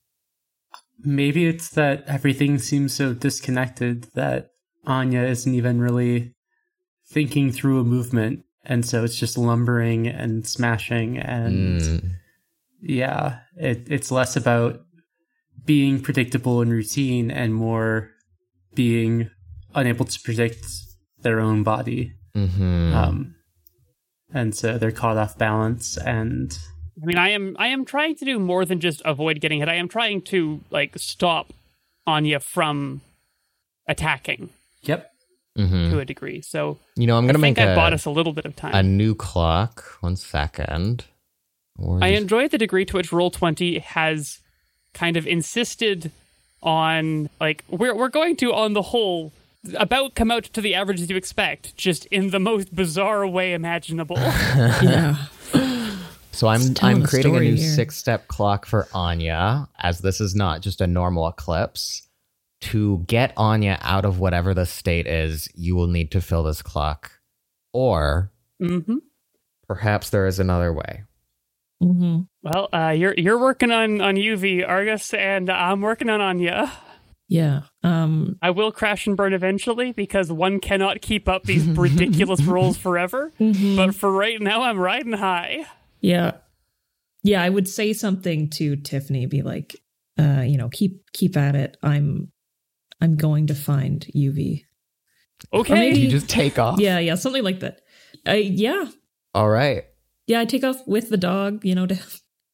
Maybe it's that everything seems so disconnected that Anya isn't even really thinking through a movement, and so it's just lumbering and smashing, and mm. yeah, it, it's less about being predictable and routine and more being unable to predict their own body. Mm-hmm. Um, and so they're caught off balance. And I mean, I am I am trying to do more than just avoid getting hit. I am trying to like stop Anya from attacking. Yep. Mm-hmm. To a degree. So you know, I'm gonna I make think a, I bought us a little bit of time. A new clock. One second. Or I just... enjoy the degree to which Roll twenty has kind of insisted on like we're we're going to on the whole about come out to the average as you expect, just in the most bizarre way imaginable. Yeah. So I'm I'm creating a new six-step clock for Anya, as this is not just a normal eclipse. To get Anya out of whatever the state is, you will need to fill this clock. Or mm-hmm. perhaps there is another way. Mm-hmm. Well, uh, you're you're working on, on Yuvi, Argus, and I'm working on Anya. Yeah. Um, I will crash and burn eventually because one cannot keep up these ridiculous rolls forever. Mm-hmm. But for right now, I'm riding high. Yeah. Yeah, I would say something to Tiffany, be like, uh, you know, keep keep at it. I'm I'm going to find Yuvi. Okay. Or maybe you just take off. Yeah, yeah, something like that. Uh, yeah. All right. Yeah, I take off with the dog, you know, to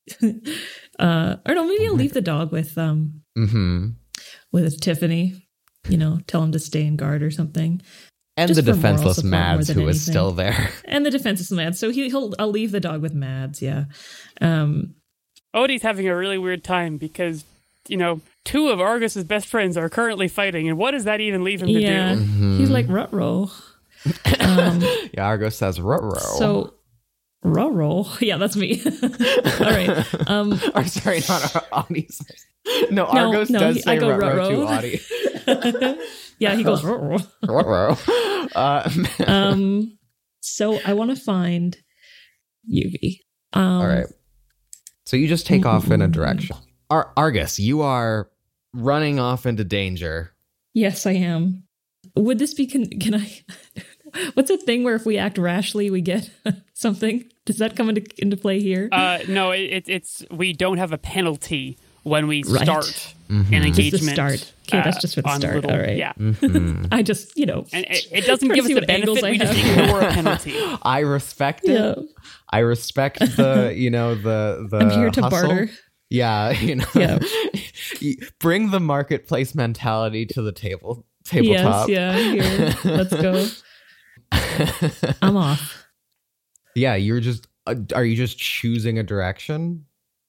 uh or no, maybe I'll leave the dog with um mm-hmm. with Tiffany, you know, tell him to stay in guard or something. And Just the defenseless Mads who anything. is still there. And the defenseless Mads. So he, he'll I'll leave the dog with Mads, yeah. Um Odie's having a really weird time because, you know, two of Argus's best friends are currently fighting, and what does that even leave him to yeah, do? Mm-hmm. He's like ruh-roh. Um, yeah, Argus says ruh-roh. So ruh-roh. Yeah, that's me. All right. Um, or sorry, not Audie. No, Argus no, no, does he, say I go ruh-roh to ruh-roh. Audie. Yeah, he goes ruh-roh. Ruh-roh. Uh, um, So I want to find U V. Um, All right. So you just take off in a direction. Ar- Argus, you are running off into danger. Yes, I am. Would this be, can, can I, what's a thing where if we act rashly, we get something? Does that come into, into play here? Uh, no, it, it, it's, we don't have a penalty when we Right. start Mhm. an Just engagement. the start. Okay, that's just for the on start. little- All right. Yeah. Mhm. I just, you know. And it, it doesn't Trying give to us see a what angles benefit. I We just have. ignore a penalty. I respect it. Yeah. I respect the, you know, the the I'm here to hustle. barter. Yeah, you know. Yeah. You bring the marketplace mentality to the table Yes, tabletop. yeah, here. Let's go. I'm off. Yeah, you're just uh, are you just choosing a direction?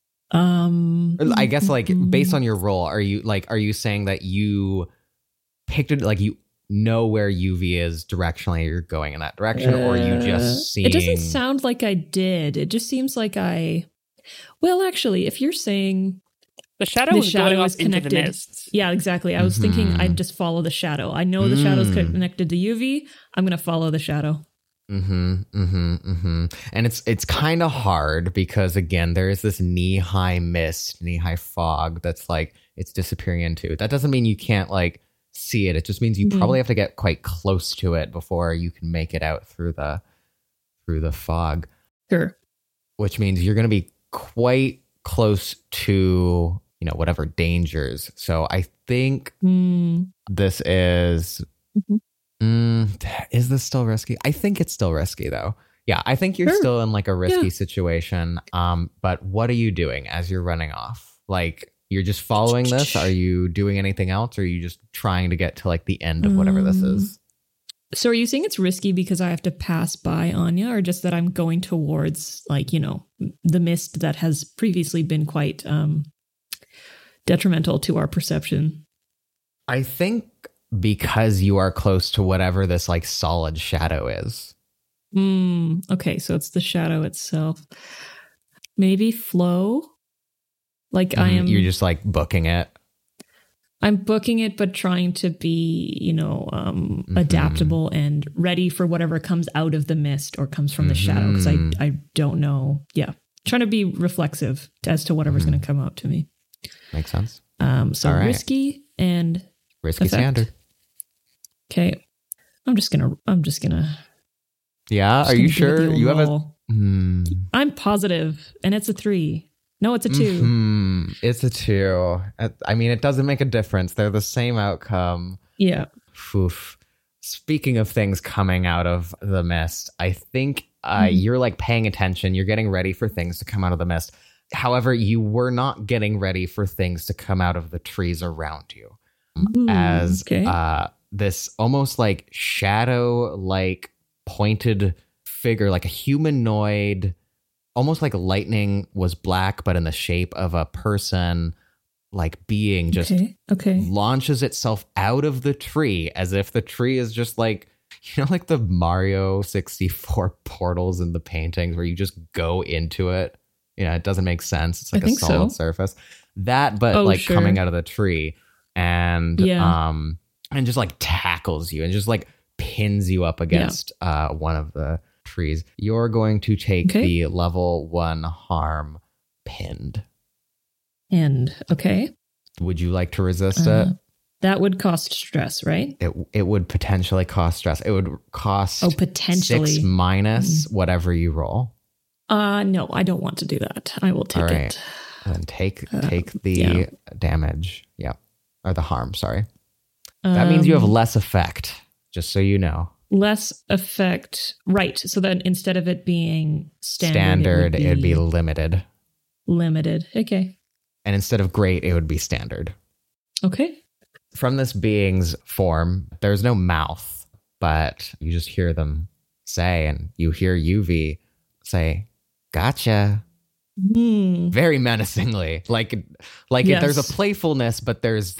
Um, I guess like based on your role, are you like are you saying that you picked it like you know where U V is directionally, you're going in that direction, or are you just seeing It doesn't sound like I did. It just seems like I. Well, actually, if you're saying The shadow the is going shadow off is into the connected, mist. yeah, exactly. I was thinking Mhm. I'd just follow the shadow. I know the shadow's Mm. connected to U V. I'm going to follow the shadow. Mm-hmm. Mm-hmm. Mm-hmm. And it's it's kind of hard because again, there is this knee-high mist, knee-high fog that's like it's disappearing into. That doesn't mean you can't like see it. It just means you Mhm. probably have to get quite close to it before you can make it out through the through the fog. Sure. Which means you're going to be quite close to, you know, whatever dangers. So I think Mm. this is Mhm. mm, is this still risky? I think it's still risky though. Yeah, I think you're Sure. still in like a risky Yeah. situation. Um, but what are you doing as you're running off? Like you're just following this? Are you doing anything else? Or are you just trying to get to like the end of whatever this Um, is? So are you saying it's risky because I have to pass by Anya, or just that I'm going towards, like, you know, the mist that has previously been quite um, detrimental to our perception? I think because you are close to whatever this like solid shadow is. Mm, okay, so it's the shadow itself. Maybe flow? Like I Mhm, am... You're just like booking it. I'm booking it, but trying to be, you know, um, Mhm. adaptable and ready for whatever comes out of the mist or comes from the shadow. Because I, Mhm. I don't know. Yeah. Trying to be reflexive as to whatever's Mhm. going to come out to me. Makes sense. Um, so All right. risky and Risky effect. standard. Okay. I'm just going to, I'm just going to. Yeah. Are you sure you have a? a? Hmm. I'm positive, and it's a three. No, it's a two. Mhm. It's a two. Uh, I mean, it doesn't make a difference. They're the same outcome. Yeah. Oof. Speaking of things coming out of the mist, I think uh, Mhm. you're like paying attention. You're getting ready for things to come out of the mist. However, you were not getting ready for things to come out of the trees around you. Ooh, as okay. uh, this almost like shadow, like pointed figure, like a humanoid, almost like lightning was black, but in the shape of a person, like being just okay. Okay. launches itself out of the tree as if the tree is just like, you know, like the Mario sixty-four portals in the paintings where you just go into it. You know, it doesn't make sense. It's I like a think solid so. surface. That, but Oh, like sure. coming out of the tree and Yeah. um and just like tackles you and just like pins you up against uh one of the trees. You're going to take Okay. the level one harm pinned. And okay. Would you like to resist Uh, it? That would cost stress, right? It it would potentially cost stress. It would cost Oh, potentially. six minus whatever you roll. Uh no, I don't want to do that. I will take All right. it. And then take Uh, take the yeah. damage. Yeah. Or the harm, sorry. That means you have Um, less effect, just so you know. less effect. Right. So then instead of it being standard, Standard, it would it'd be be limited. limited. Okay. And instead of great, it would be standard. Okay. From this being's form, there's no mouth, but you just hear them say, and you hear U V say, "Gotcha." Hmm. Very menacingly. Like, like Yes. there's a playfulness, but there's,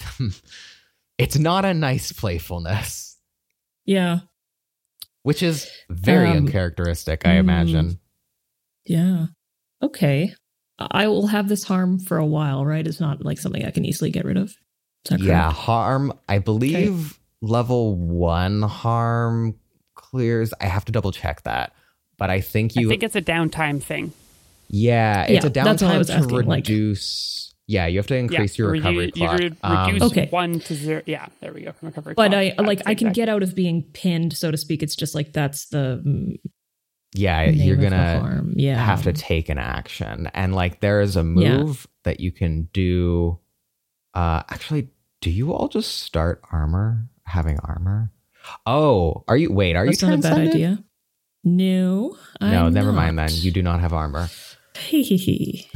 it's not a nice playfulness, Yeah. which is very Um, uncharacteristic, I mm. imagine. Yeah. Okay. I will have this harm for a while, right? It's not like something I can easily get rid of. Is that Yeah, correct? harm. I believe level one harm clears. I have to double check that. But I think you I think it's a downtime thing. Yeah, it's Yeah, a that's all I downtime was to asking, like- reduce yeah, you have to increase yeah, your re- recovery you, clock. You re- Um, reduce Okay. one to zero. Yeah, there we go. Recovery But clock. I like I take can that. get out of being pinned, so to speak. It's just like that's the mm, yeah, name you're of the gonna harm. Yeah. have to take an action. And like there is a move that you can do. Uh actually, do you all just start armor? Having armor? Oh, are you wait, are That's you not a bad transcended? idea. No, No, I'm never not. mind then. You do not have armor. Hee hee hee.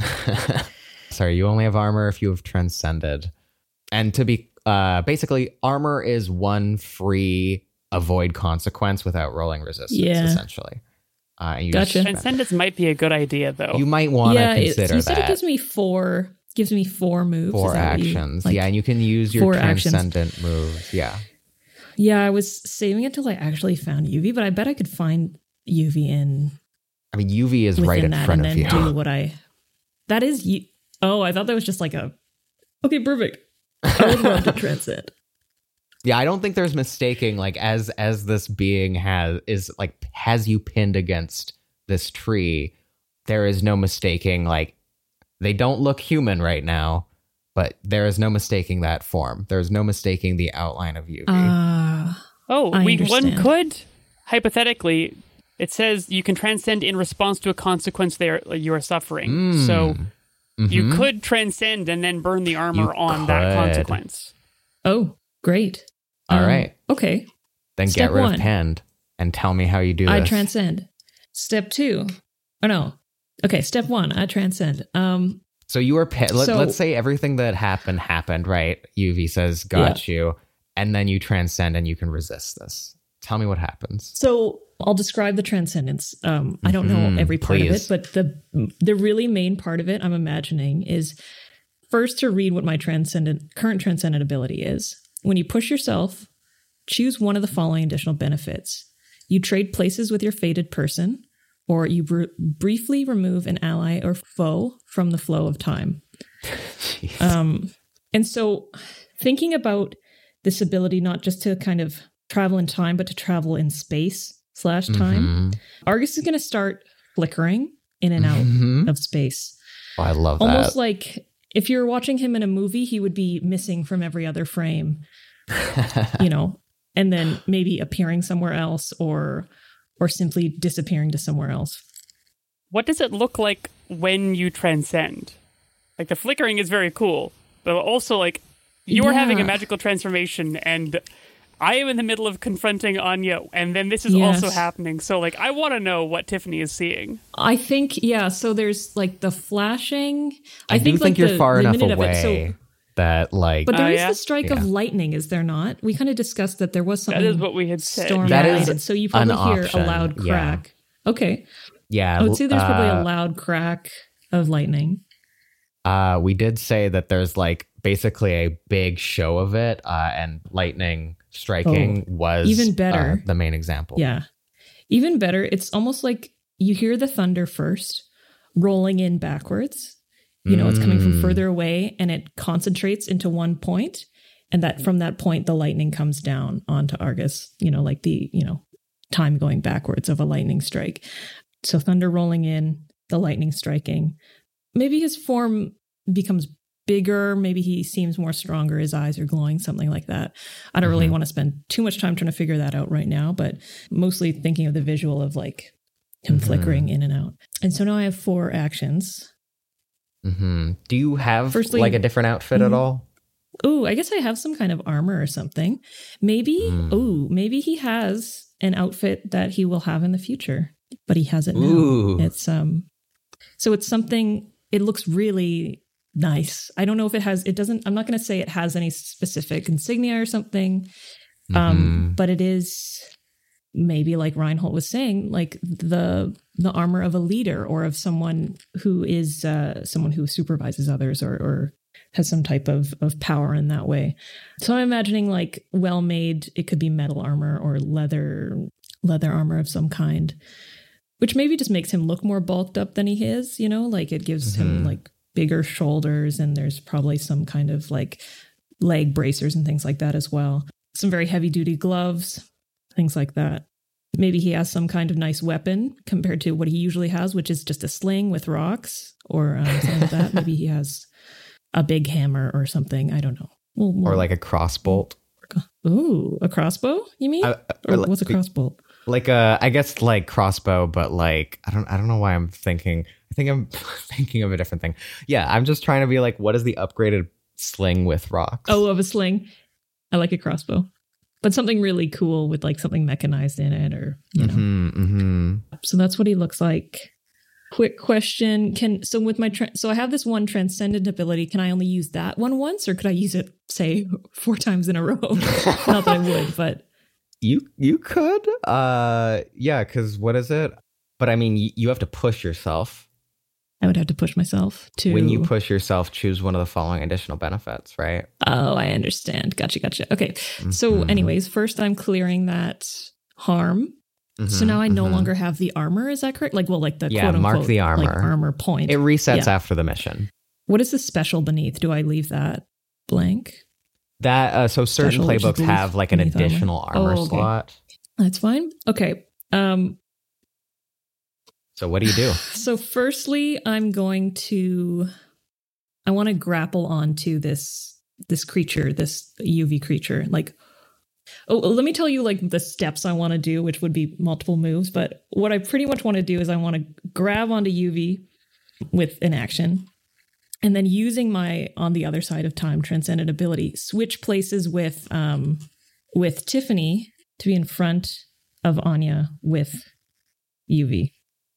Sorry, you only have armor if you have transcended. And to be uh basically armor is one free avoid consequence without rolling resistance, Yeah. essentially. Uh and you Gotcha. just spend- Transcendence might be a good idea, though. You might want to Yeah, it, consider you said that. it gives me four. Gives me four moves. Four Is that what you- actions. like- yeah, and you can use your four actions. transcendent moves. Yeah. Yeah, I was saving it till I actually found U V, but I bet I could find U V in I mean, U V is within right in that front and of then you. do what I. That is you. Oh, I thought that was just like a. Okay, perfect. I would love to transcend. Yeah, I don't think there's mistaking like as as this being has is like has you pinned against this tree. There is no mistaking like they don't look human right now, but there is no mistaking that form. There's no mistaking the outline of U V. Ah, oh, I we one understand. could hypothetically. It says you can transcend in response to a consequence there you are suffering. Mm. So you Mhm. could transcend and then burn the armor You on that could. consequence. oh, great. All Um, right. Okay, Then step get rid one. of pinned and tell me how you do I this. transcend. Step two. Oh no. Okay, step one. I transcend. Um. So you were pinned. Let, So- let's say everything that happened happened, right? U V says, got you. And then you transcend and you can resist this. Tell me what happens. So I'll describe the transcendence. Um, I don't know Mhm, every part please. of it, but the the really main part of it I'm imagining is first to read what my transcendent current transcendent ability is. When you push yourself, choose one of the following additional benefits. You trade places with your fated person, or you br- briefly remove an ally or foe from the flow of time. Jeez. Um, and so thinking about this ability, not just to kind of travel in time, but to travel in space slash time, Mhm. Argus is going to start flickering in and out Mhm. of space. Oh, I love Almost that. like if you're watching him in a movie, he would be missing from every other frame, you know, and then maybe appearing somewhere else or or simply disappearing to somewhere else. What does it look like when you transcend? Like the flickering is very cool, but also like you're having a Yeah. magical transformation and I am in the middle of confronting Anya and then this is Yes. also happening. So like I want to know what Tiffany is seeing. I think, yeah, so there's like the flashing. I, do think, like, you're the- far the enough minute of it- so- away that, like, But there Oh, is yeah? the strike Yeah. of lightning, is there not? We kind of discussed that there was something. That is what we had said. storm That related, is so you an probably hear option, a loud yeah. crack. Okay, yeah. I would say there's probably uh, a loud crack of lightning. Uh, we did say that there's like basically a big show of it, uh, and lightning striking was Oh, even better. uh, the main example. Yeah, even better. It's almost like you hear the thunder first, rolling in backwards. You know, it's coming from Mm. further away, and it concentrates into one point, and that from that point, the lightning comes down onto Argus. You know, like the you know time going backwards of a lightning strike. So thunder rolling in, the lightning striking. Maybe his form becomes bigger. Maybe he seems more stronger. His eyes are glowing, something like that. I don't really Mhm. want to spend too much time trying to figure that out right now, but mostly thinking of the visual of like him Mhm. flickering in and out. And so now I have four actions. hmm Do you have Firstly- like a different outfit at Mhm. all? Ooh, I guess I have some kind of armor or something. Maybe, Mm. ooh, maybe he has an outfit that he will have in the future, but he has it now. Ooh. It's um so it's something it looks really nice. I don't know if it has it doesn't I'm not going to say it has any specific insignia or something. Um Mhm. but it is maybe like Reinhold was saying like the the armor of a leader or of someone who is uh someone who supervises others or or has some type of of power in that way. So I'm imagining like well made, it could be metal armor or leather leather armor of some kind, which maybe just makes him look more bulked up than he is, you know, like it gives him Mhm. like bigger shoulders and there's probably some kind of like leg bracers and things like that as well. Some very heavy duty gloves, things like that. maybe he has some kind of nice weapon compared to what he usually has, which is just a sling with rocks or um, something like that. Maybe he has a big hammer or something. I don't know. We'll, we'll, or like a crossbolt. Ooh, a crossbow? You mean? Uh, or or what's a crossbow? Like a, I guess like crossbow, but like I don't, I don't know why I'm thinking. I think I'm thinking of a different thing. Yeah, I'm just trying to be like, what is the upgraded sling with rocks? Oh, of a sling. I like a crossbow, but something really cool with like something mechanized in it, or you know. Mm-hmm, mm-hmm. So that's what he looks like. Quick question: Can so with my tra- so I have this one transcendent ability. Can I only use that one once, or could I use it say four times in a row? Not that I would, but you you could. Uh, yeah, because what is it? But I mean, you, you have to push yourself. I would have to push myself to. When you push yourself, choose one of the following additional benefits, right? Oh, I understand. Gotcha, gotcha. Okay. Mm-hmm. So, anyways, first I'm clearing that harm. Mm-hmm, so now I no mm-hmm. longer have the armor. Is that correct? Like, well, like the yeah, quote unquote mark the armor. Like armor point. It resets yeah. after the mission. What is the special beneath? Do I leave that blank? That uh, so certain Special, which is playbooks beneath- have like an beneath armor. additional armor Oh, okay. slot. That's fine. Okay. Um. So what do you do? So, firstly, I'm going to. I want to grapple onto this this creature, this U V creature. Like, oh, let me tell you like the steps I want to do, which would be multiple moves. But what I pretty much want to do is I want to grab onto U V with an action, and then using my on the other side of time transcendent ability, switch places with um with Tiffany to be in front of Anya with U V.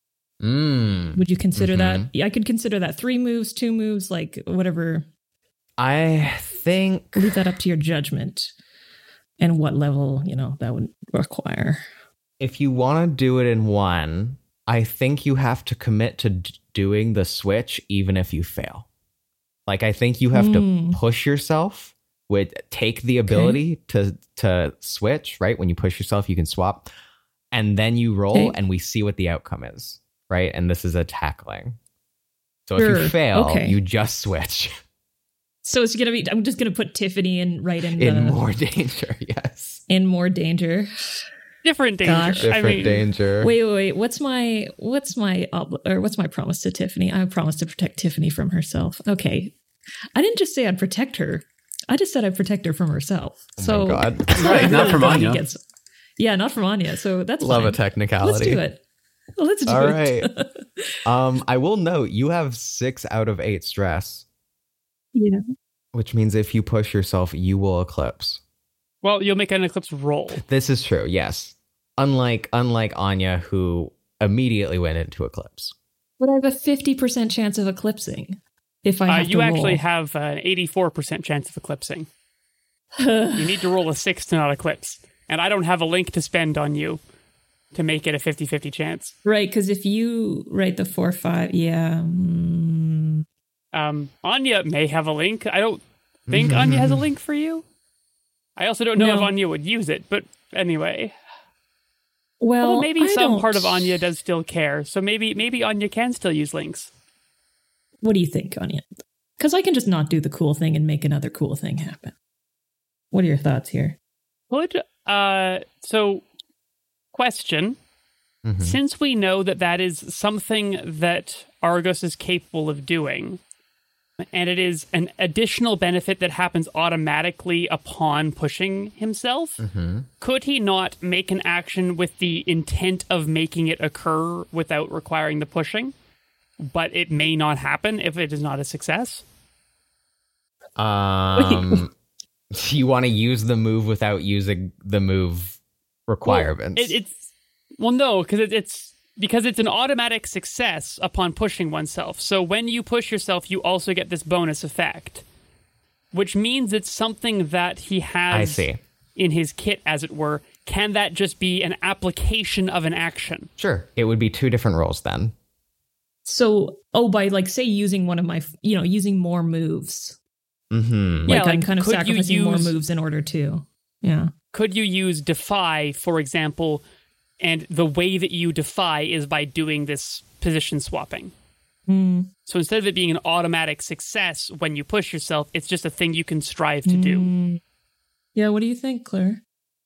Mm. Would you consider Mm-hmm. that? Yeah, I could consider that three moves, two moves, like whatever. I think Leave that up to your judgment and what level, you know, that would require. if you want to do it in one, I think you have to commit to d- doing the switch even if you fail. Like I think you have Mm. to push yourself with take the ability to to switch, right? When you push yourself, you can swap. And then you roll Okay. and we see what the outcome is, right? And this is a tackling. So if Sure. you fail, Okay. you just switch. So it's gonna be. I'm just gonna put Tiffany in right in the, In more danger, yes. in more danger. Different danger. Gosh. I Different mean, danger. Wait, wait, wait. What's my what's my obli- or what's my promise to Tiffany? I promise to protect Tiffany from herself. Okay, I didn't just say I'd protect her. I just said I'd protect her from herself. Oh so my God. Right, not from Anya Anya. gets- yeah, not from Anya. So that's Love fine. a technicality. Let's do it. Let's do All it. right. Um, I will note you have six out of eight stress, Yeah. which means if you push yourself, you will eclipse. well, you'll make an eclipse roll. This is true, yes. Unlike unlike Anya, who immediately went into eclipse. But I have a fifty percent chance of eclipsing if I Uh, have you to actually roll. have an eighty-four percent chance of eclipsing. You need to roll a six to not eclipse. And I don't have a link to spend on you to make it a fifty-fifty chance. Right, because if you write the four five, yeah. mm, Um, Anya may have a link. I don't think Anya has a link for you. I also don't know No. if Anya would use it, but anyway. well, Although maybe I some don't- part of Anya does still care, so maybe maybe Anya can still use links. What do you think, Anya? Because I can just not do the cool thing and make another cool thing happen. What are your thoughts here? Could uh, so question. Mhm. Since we know that that is something that Argos is capable of doing, and it is an additional benefit that happens automatically upon pushing himself, Mhm. could he not make an action with the intent of making it occur without requiring the pushing? But it may not happen if it is not a success. Um, you want to use the move without using the move requirements. Well, it, it's well, no, because it, it's because it's an automatic success upon pushing oneself. So when you push yourself, you also get this bonus effect, which means it's something that he has I see. in his kit, as it were. Can that just be an application of an action? Sure. It would be two different rolls then. So, oh, by like say using one of my, you know, using more moves. Mm-hmm. Yeah, Like, I'm like, kind of could you sacrificing more use- moves in order to. Yeah. Could you use defy, for example, and the way that you defy is by doing this position swapping? Mm. So instead of it being an automatic success when you push yourself, it's just a thing you can strive to do. Mm. Yeah. What do you think, Claire?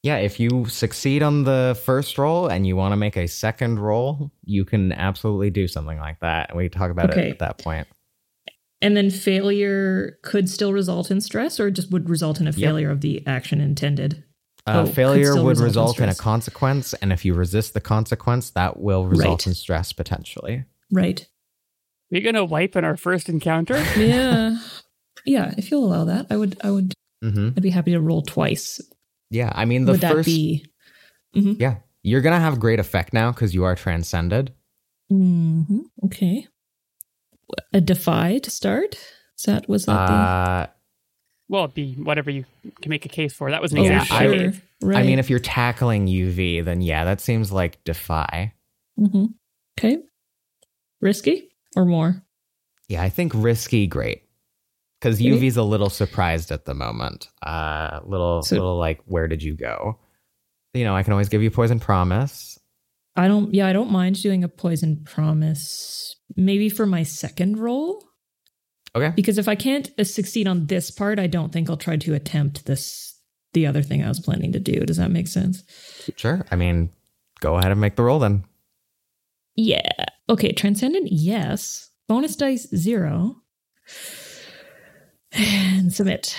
Yeah, if you succeed on the first roll and you want to make a second roll, you can absolutely do something like that. And we can talk about Okay. it at that point. And then failure could still result in stress, or just would result in a failure of the action intended? Uh, Oh, could failure still would result in result in, a stress. consequence, and if you resist the consequence, that will result Right. in stress potentially. Right. We're gonna wipe in our first encounter. Yeah. Yeah. If you'll allow that, I would. I would. hmm I'd be happy to roll twice. Yeah, I mean the would that first. be? Mhm. Yeah, you're gonna have great effect now because you are transcended. Mm-hmm. Okay. A defy to start. Is that was that Uh, Well, it'd be whatever you can make a case for. That was an the? yeah, example. I- sure. Right. I mean, if you're tackling U V, then yeah, that seems like defy. Mm-hmm. Okay. Risky or more? Yeah, I think risky, great. Because Great. U V's a little surprised at the moment. Uh, little, So- little like, where did you go? You know, I can always give you poison promise. I don't. Yeah, I don't mind doing a poison promise. Maybe for my second roll, Okay. because if I can't uh, succeed on this part, I don't think I'll try to attempt this. The other thing I was planning to do. Does that make sense? Sure. I mean, go ahead and make the roll then. Yeah. Okay. Transcendent. Yes. Bonus dice zero. And submit.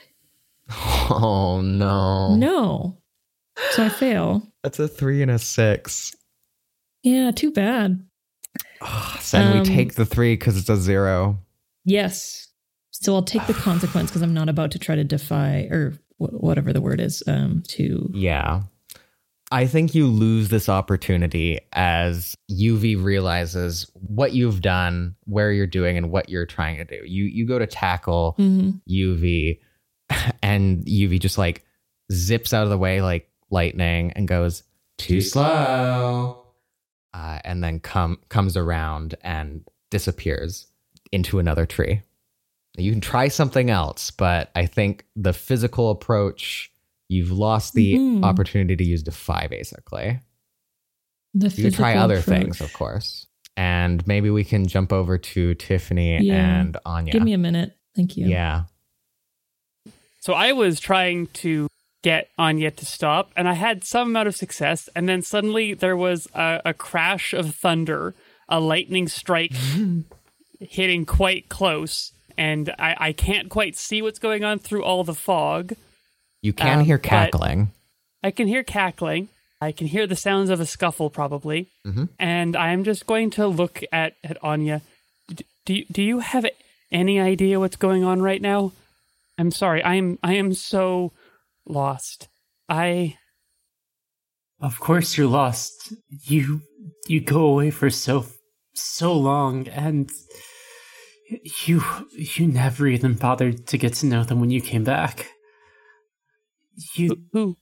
Oh no. No. So I fail. That's a three and a six. Yeah. Too bad. So then Um, we take the three because it's a zero. Yes. So I'll take the consequence because I'm not about to try to defy or wh- whatever the word is. Um. To Yeah. I think you lose this opportunity as U V realizes what you've done, where you're doing, and what you're trying to do. You you go to tackle Mhm. U V, and U V just like zips out of the way like lightning and goes too slow, uh, and then come comes around and disappears into another tree. You can try something else, but I think the physical approach, you've lost the Mhm. opportunity to use Defy, basically. the You can try physical other approach. things, of course. And maybe we can jump over to Tiffany Yeah. and Anya. Give me a minute. Thank you. Yeah. So I was trying to get Anya to stop, and I had some amount of success. And then suddenly there was a, a crash of thunder, a lightning strike hitting quite close, and I, I can't quite see what's going on through all the fog. You can Um, hear but- cackling. I can hear cackling. I can hear the sounds of a scuffle, probably. Mhm. And I'm just going to look at, at Anya. D- do you, do you have any idea what's going on right now? I'm sorry. I am I am so lost. I Of course you're lost. You you go away for so so long, and you you never even bothered to get to know them when you came back. You who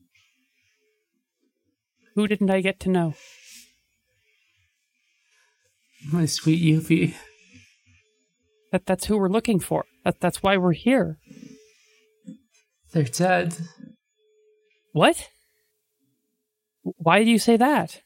who didn't I get to know? my sweet Yuffie. That that's who we're looking for. That that's why we're here. They're dead. What? Why do you say that?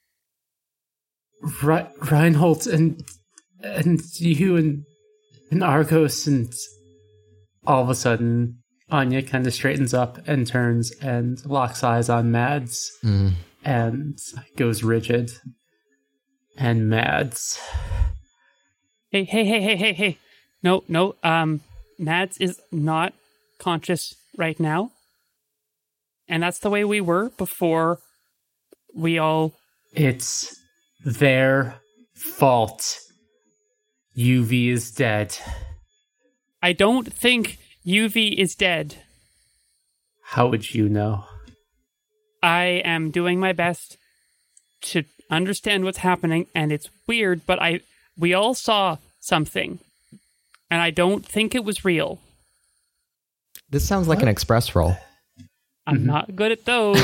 Re- Reinhold and and you and and Argos, and all of a sudden Anya kind of straightens up and turns and locks eyes on Mads Mm. and goes rigid. And Mads, Hey, hey, hey, hey, hey, hey. No, no, um, Mads is not conscious right now. And that's the way we were before we all... it's their fault. U V is dead. I don't think U V is dead. How would you know? I am doing my best to understand what's happening, and it's weird, but I we all saw something. And I don't think it was real. This sounds like an express roll. I'm Mhm. not good at those.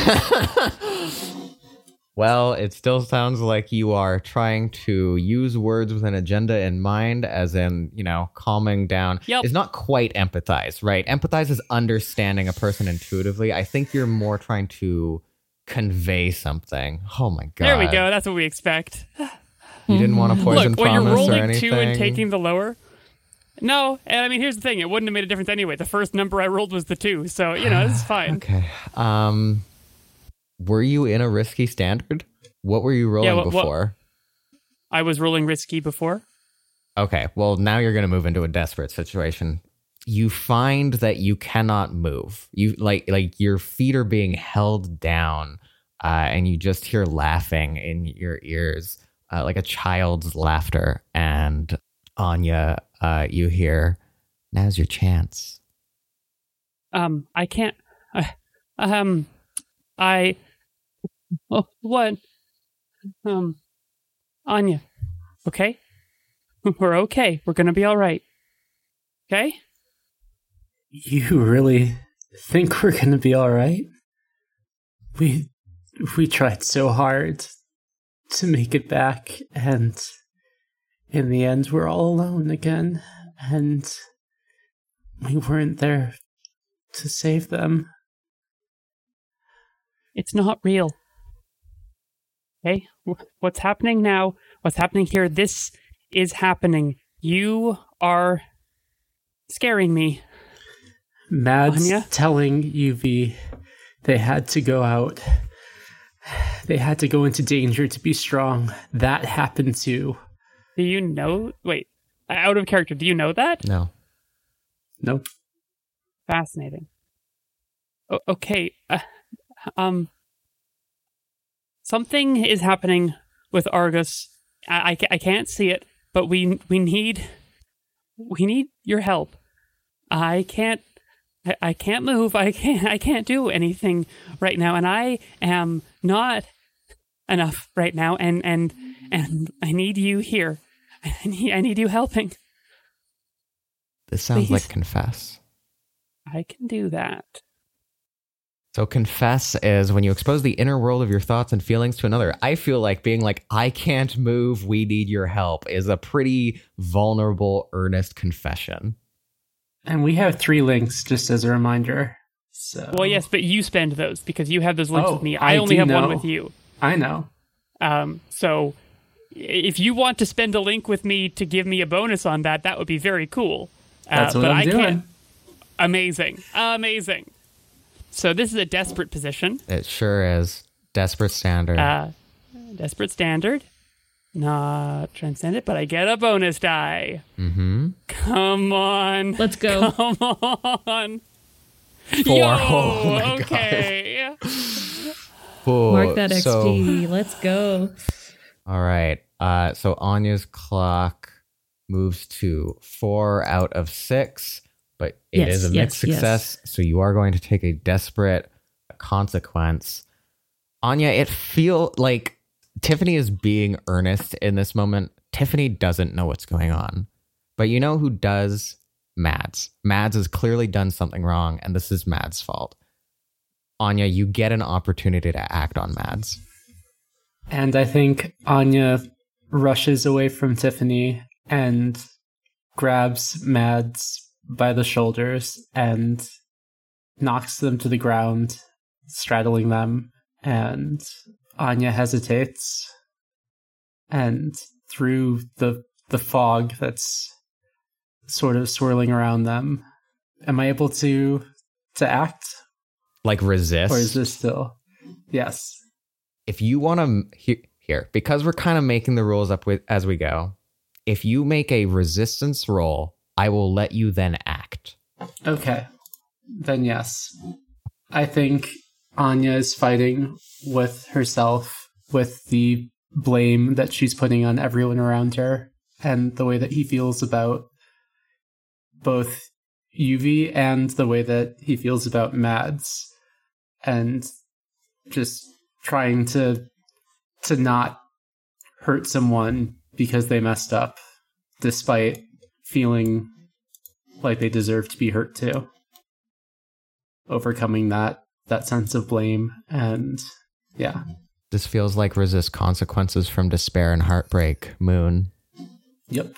Well, it still sounds like you are trying to use words with an agenda in mind, as in, you know, calming down. Yep. It's not quite empathize, right? Empathize is understanding a person intuitively. I think you're more trying to convey something. Oh my god. There we go. That's what we expect. You didn't want to poison Look, when you're promise or rolling anything? two and taking the lower, No, and I mean, here's the thing. It wouldn't have made a difference anyway. The first number I rolled was the two, so, you know, it's fine. Okay. Um, were you in a risky standard? What were you rolling Yeah, what- what- before? I was rolling risky before. Okay, well, now you're going to move into a desperate situation. You find that you cannot move. You like like your feet are being held down, uh, and you just hear laughing in your ears, uh, like a child's laughter. And Anya, uh, you hear, "Now's your chance." Um, I can't. Uh, um, I. Oh, what? Um, Anya. Okay, we're okay. We're gonna be all right. Okay. You really think we're gonna be all right? We we tried so hard to make it back, and in the end, we're all alone again, and we weren't there to save them. It's not real. Okay? What's happening now? What's happening here? This is happening. You are scaring me. Mad's Anya? telling U V they had to go out. They had to go into danger to be strong. That happened too. Do you know? Wait, out of character. Do you know that? No. Nope. Fascinating. O- okay. Uh, um. Something is happening with Argus. I, I, ca- I can't see it, but we we need we need your help. I can't I, I can't move. I can't I can't do anything right now, and I am not enough right now. And and and I need you here. I need I need you helping. This sounds Please. like confess. I can do that. So confess is when you expose the inner world of your thoughts and feelings to another. I feel like being like, I can't move, we need your help is a pretty vulnerable, earnest confession. And we have three links, just as a reminder. So. Well, yes, but you spend those because you have those links Oh, with me. I, I only do have one know. with you. I know. Um, so if you want to spend a link with me to give me a bonus on that, that would be very cool. Uh, That's what but I'm I doing. Can't. Amazing. Amazing. So this is a desperate position. It sure is. Desperate standard. Uh, desperate standard. Not transcendent, but I get a bonus die. mm-hmm. Come on. Let's go. Come on. Four. Yo, Oh my okay. Cool. Mark that X So, P. Let's go. all right. Uh, so Anya's clock moves to four out of six, but it Yes, is a mixed yes, yes. success. So you are going to take a desperate consequence. Anya, it feel like Tiffany is being earnest in this moment. Tiffany doesn't know what's going on, but you know who does? Mads. Mads has clearly done something wrong, and this is Mads' fault. Anya, you get an opportunity to act on Mads. And I think Anya rushes away from Tiffany and grabs Mads by the shoulders and knocks them to the ground, straddling them. And Anya hesitates. And through the the fog that's sort of swirling around them, am I able to to act? Like resist? Or is this still? Yes. If you want to, he, here, because we're kind of making the rules up with as we go, if you make a resistance roll, I will let you then act. Okay. Then yes. I think Anya is fighting with herself, with the blame that she's putting on everyone around her, and the way that he feels about both U V and the way that he feels about Mads. And just trying to to not hurt someone because they messed up, despite feeling like they deserve to be hurt too. Overcoming that that sense of blame, and yeah. This feels like resist consequences from despair and heartbreak, Moon. Yep.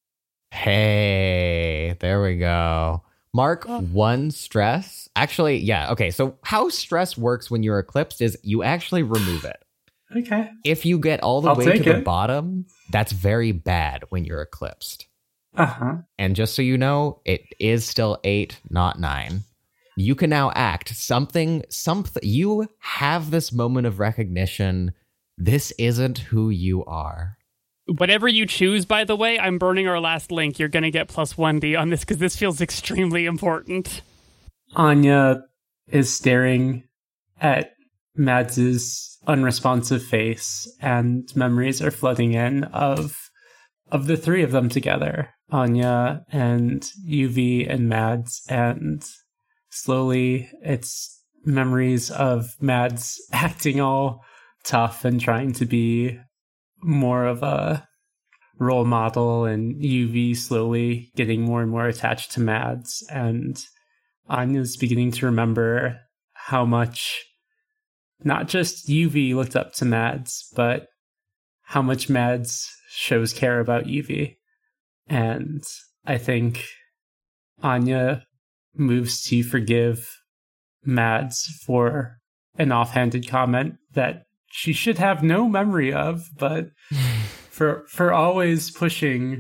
Hey, there we go. Mark one stress. Actually, yeah, okay. So how stress works when you're eclipsed is you actually remove it. Okay. If you get all the I'll way to take the it. bottom, that's very bad when you're eclipsed. Uh-huh. And just so you know, it is still eight, not nine. You can now act. Something, something, you have this moment of recognition. This isn't who you are. Whatever you choose, by the way, I'm burning our last link. You're going to get plus one D on this because this feels extremely important. Anya is staring at Mads's unresponsive face, and memories are flooding in of of the three of them together. Anya and Yuvi and Mads, and slowly it's memories of Mads acting all tough and trying to be more of a role model, and Yuvi slowly getting more and more attached to Mads, and Anya's beginning to remember how much not just Yuvi looked up to Mads, but how much Mads shows care about Yuvi. And I think Anya moves to forgive Mads for an offhanded comment that she should have no memory of, but for for always pushing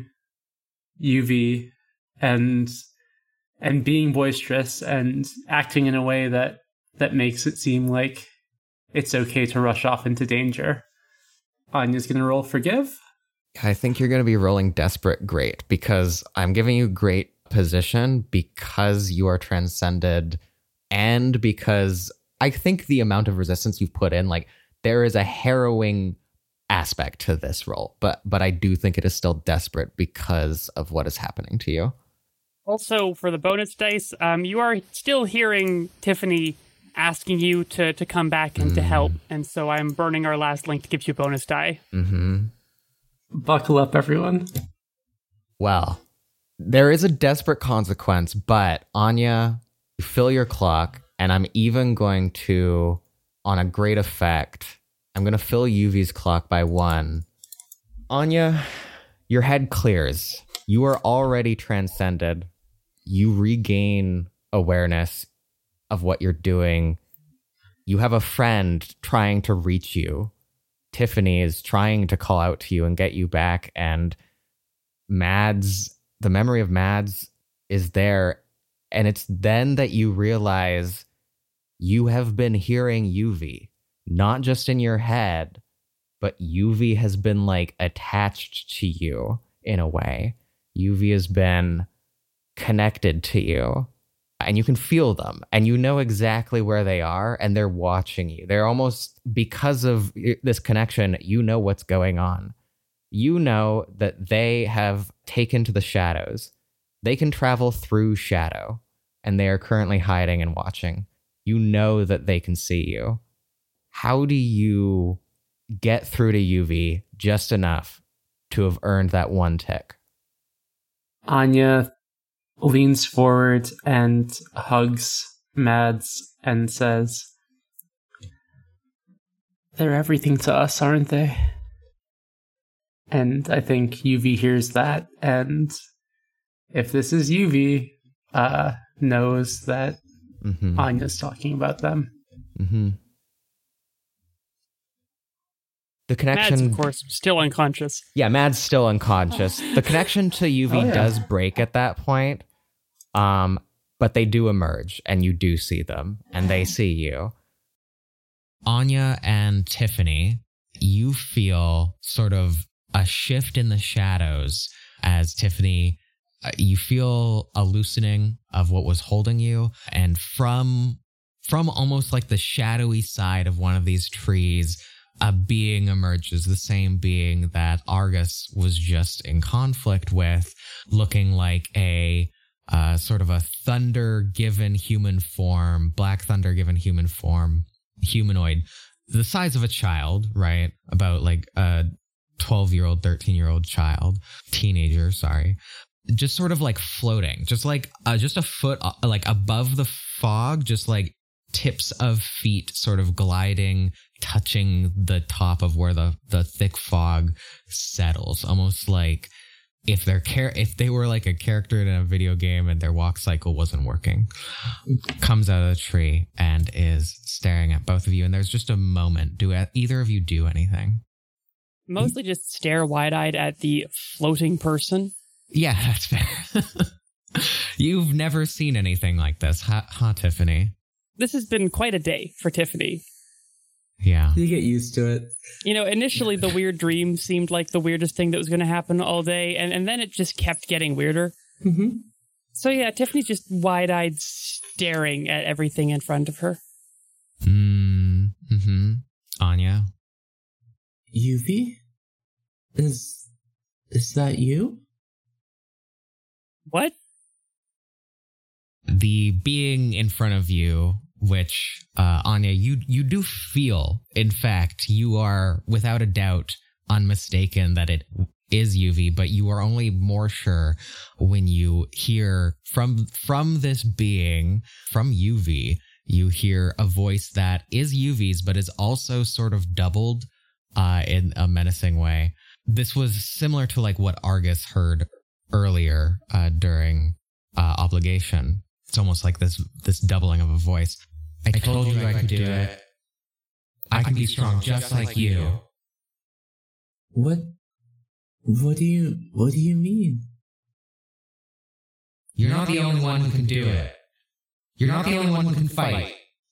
Yuvi and and being boisterous and acting in a way that that makes it seem like it's okay to rush off into danger. Anya's going to roll forgive. I think you're going to be rolling desperate great, because I'm giving you great position because you are transcended, and because I think the amount of resistance you've put in, like, there is a harrowing aspect to this roll, but but I do think it is still desperate because of what is happening to you. Also, for the bonus dice, um, you are still hearing Tiffany asking you to, to come back and mm. to help, and so I'm burning our last link to give you a bonus die. Mm-hmm. Buckle up, everyone. Well, there is a desperate consequence, but Anya, fill your clock, and I'm even going to, on a great effect, I'm going to fill Yuvi's clock by one. Anya, your head clears. You are already transcended. You regain awareness of what you're doing. You have a friend trying to reach you. Tiffany is trying to call out to you and get you back, and Mads, the memory of Mads is there, and it's then that you realize you have been hearing Yuvi, not just in your head, but Yuvi has been, like, attached to you in a way. Yuvi has been connected to you, and you can feel them, and you know exactly where they are, and they're watching you. They're almost, because of this connection, you know what's going on. You know that they have taken to the shadows. They can travel through shadow, and they are currently hiding and watching. You know that they can see you. How do you get through to Yuvi just enough to have earned that one tick? Anya leans forward and hugs Mads and says, "They're everything to us, aren't they?" And I think Yuvi hears that, and if this is Yuvi, uh, knows that mm-hmm. Anya's talking about them. Mm-hmm. The connection, Mads, of course, still unconscious. Yeah, Mads still unconscious. The connection to Yuvi oh, yeah. does break at that point, um, but they do emerge, and you do see them, and they see you. Anya and Tiffany, you feel sort of a shift in the shadows as Tiffany, uh, you feel a loosening of what was holding you, and from from almost like the shadowy side of one of these trees, a being emerges, the same being that Argus was just in conflict with, looking like a uh, sort of a thunder-given human form, black thunder-given human form, humanoid, the size of a child, right? About like a twelve-year-old, thirteen-year-old child, teenager, sorry. Just sort of like floating, just like uh, just a foot, uh, like above the fog, just like tips of feet sort of gliding, touching the top of where the, the thick fog settles, almost like if they're char- if they were like a character in a video game and their walk cycle wasn't working. Comes out of the tree and is staring at both of you, and there's just a moment. Do either of you do anything? Mostly just stare wide-eyed at the floating person. Yeah, that's fair. You've never seen anything like this, huh, huh, Tiffany? This has been quite a day for Tiffany. Yeah. You get used to it. You know, initially the weird dream seemed like the weirdest thing that was going to happen all day, and, and then it just kept getting weirder. Mm-hmm. So yeah, Tiffany's just wide-eyed staring at everything in front of her. Mm, mm-hmm. Anya? Yuvi? Is, is that you? What? The being in front of you, which, uh, Anya, you, you do feel, in fact, you are without a doubt unmistaken that it is Yuvi, but you are only more sure when you hear from, from this being, from Yuvi, you hear a voice that is Yuvi's, but is also sort of doubled, uh, in a menacing way. This was similar to like what Argus heard earlier, uh, during, uh, Obligation. It's almost like this this doubling of a voice. I, I told you I could do it. I can be strong just like you. What? What do you, what do you mean? You're not the only one who can do it. You're not the only one who can fight.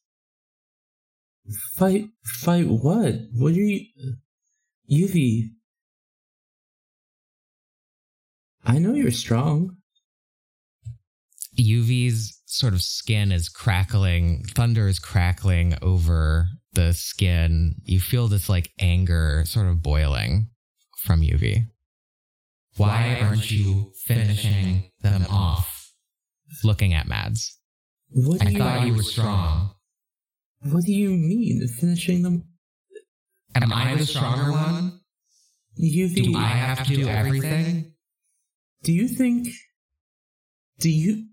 Fight, fight what? What are you... Yuvi... I know you're strong. Yuvi's sort of skin is crackling. Thunder is crackling over the skin. You feel this like anger sort of boiling from Yuvi. Why aren't you finishing them off? Looking at Mads. What do I you thought you were strong. What do you mean, finishing them? Am I the stronger one? Yuvi... Do I have to do everything? Do you think... Do you...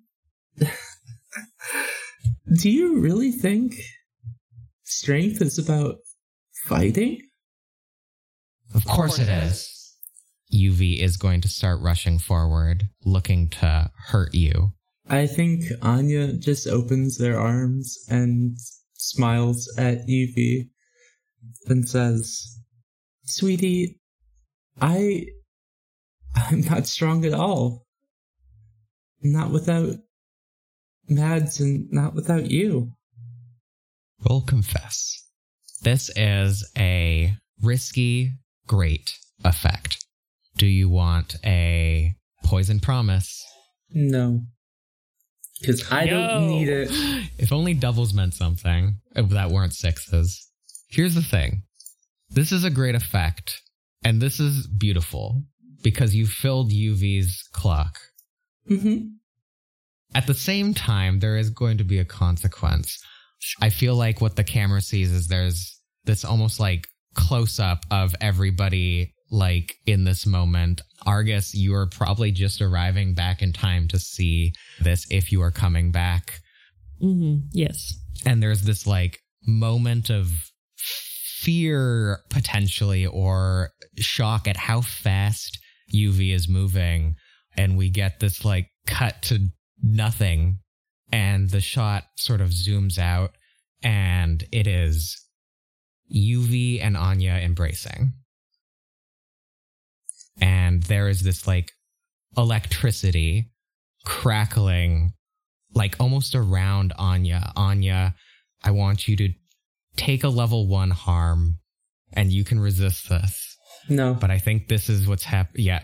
Do you really think strength is about fighting? Of course it is. Yuvi is going to start rushing forward, looking to hurt you. I think Anya just opens their arms and smiles at Yuvi and says, Sweetie, I... I'm not strong at all. Not without Mads and not without you. Roll confess. This is a risky, great effect. Do you want a poison promise? No. Because I No. don't need it. If only doubles meant something, if that weren't sixes. Here's the thing. This is a great effect, and this is beautiful, because you filled Yuvi's clock. Mm-hmm. At the same time, there is going to be a consequence. I feel like what the camera sees is there's this almost like close-up of everybody like in this moment. Argus, you are probably just arriving back in time to see this if you are coming back. Mm-hmm. Yes. And there's this like moment of fear potentially or shock at how fast Yuvi is moving. And we get this like cut to nothing, and the shot sort of zooms out, and it is Yuvi and Anya embracing. And there is this like electricity crackling like almost around Anya. Anya, I want you to take a level one harm, and you can resist this. No. But I think this is what's happening. Yeah.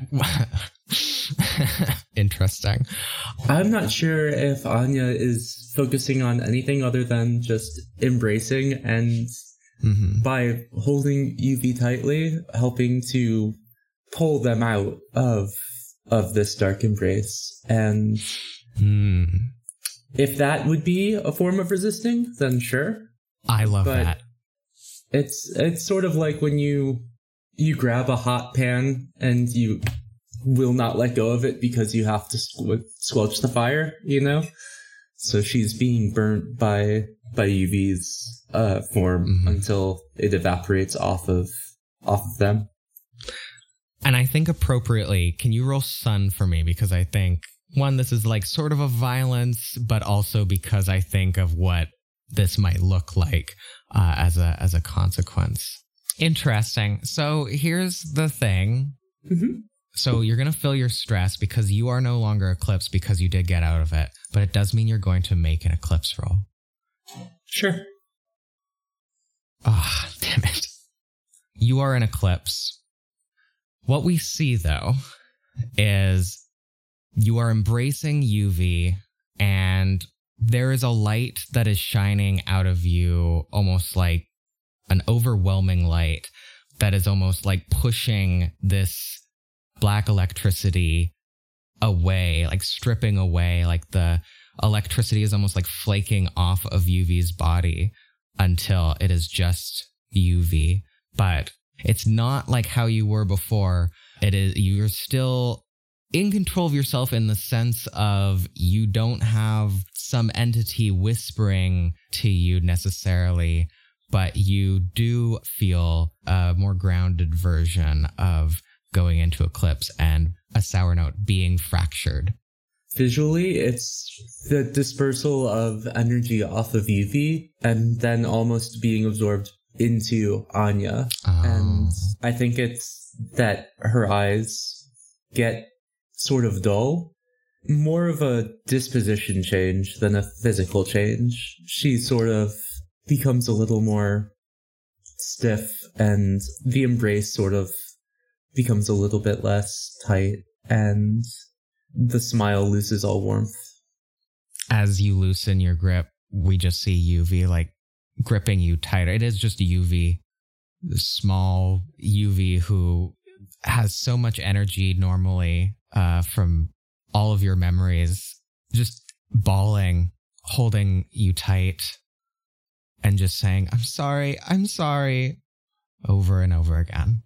Interesting. I'm not sure if Anya is focusing on anything other than just embracing and Mm-hmm. by holding Yuvi tightly, helping to pull them out of of this dark embrace. And Mm. if that would be a form of resisting, then sure. I love But that. It's it's sort of like when you you grab a hot pan and you will not let go of it because you have to squ- squelch the fire, you know? So she's being burnt by by Yuvi's uh, form Mhm. until it evaporates off of off of them. And I think appropriately, can you roll Sun for me? Because I think, one, this is like sort of a violence, but also because I think of what this might look like uh, as a as a consequence. Interesting. So here's the thing. Mm-hmm. So you're going to feel your stress because you are no longer eclipsed because you did get out of it. But it does mean you're going to make an eclipse roll. Sure. Ah, oh, damn it. You are an eclipse. What we see, though, is you are embracing U V, and there is a light that is shining out of you, almost like an overwhelming light that is almost like pushing this black electricity away, like stripping away, like the electricity is almost like flaking off of U V's body until it is just U V. But it's not like how you were before. It is, you're still in control of yourself in the sense of you don't have some entity whispering to you necessarily, but you do feel a more grounded version of going into eclipse and a sour note being fractured. Visually, it's the dispersal of energy off of U V and then almost being absorbed into Anya. Oh. And I think it's that her eyes get sort of dull. More of a disposition change than a physical change. She sort of becomes a little more stiff, and the embrace sort of becomes a little bit less tight, and the smile loses all warmth. As you loosen your grip, we just see U V like gripping you tighter. It is just U V, the small U V who has so much energy normally uh, from all of your memories, just bawling, holding you tight, and just saying, I'm sorry, I'm sorry, over and over again.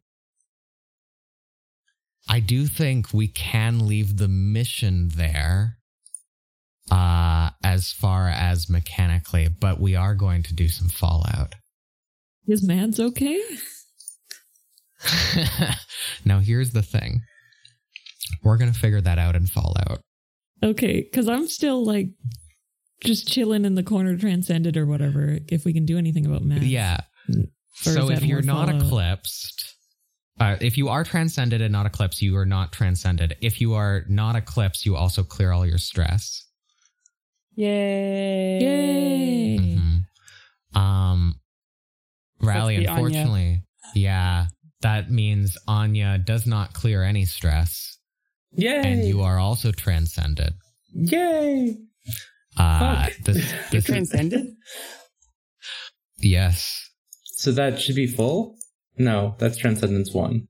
I do think we can leave the mission there uh, as far as mechanically, but we are going to do some Fallout. His man's okay? Now, here's the thing. We're going to figure that out in Fallout. Okay, because I'm still like just chilling in the corner, transcended or whatever, if we can do anything about Matt. Yeah. So if you're not Fallout? eclipsed, uh, if you are transcended and not eclipsed, you are not transcended. If you are not eclipsed, you also clear all your stress. Yay. Yay. Mm-hmm. Um, Rally, unfortunately, Anya. yeah, that means Anya does not clear any stress. Yay! And you are also transcended. Yay! Uh, Fuck. This, this transcended? Is, yes. So that should be full? No, that's Transcendence one.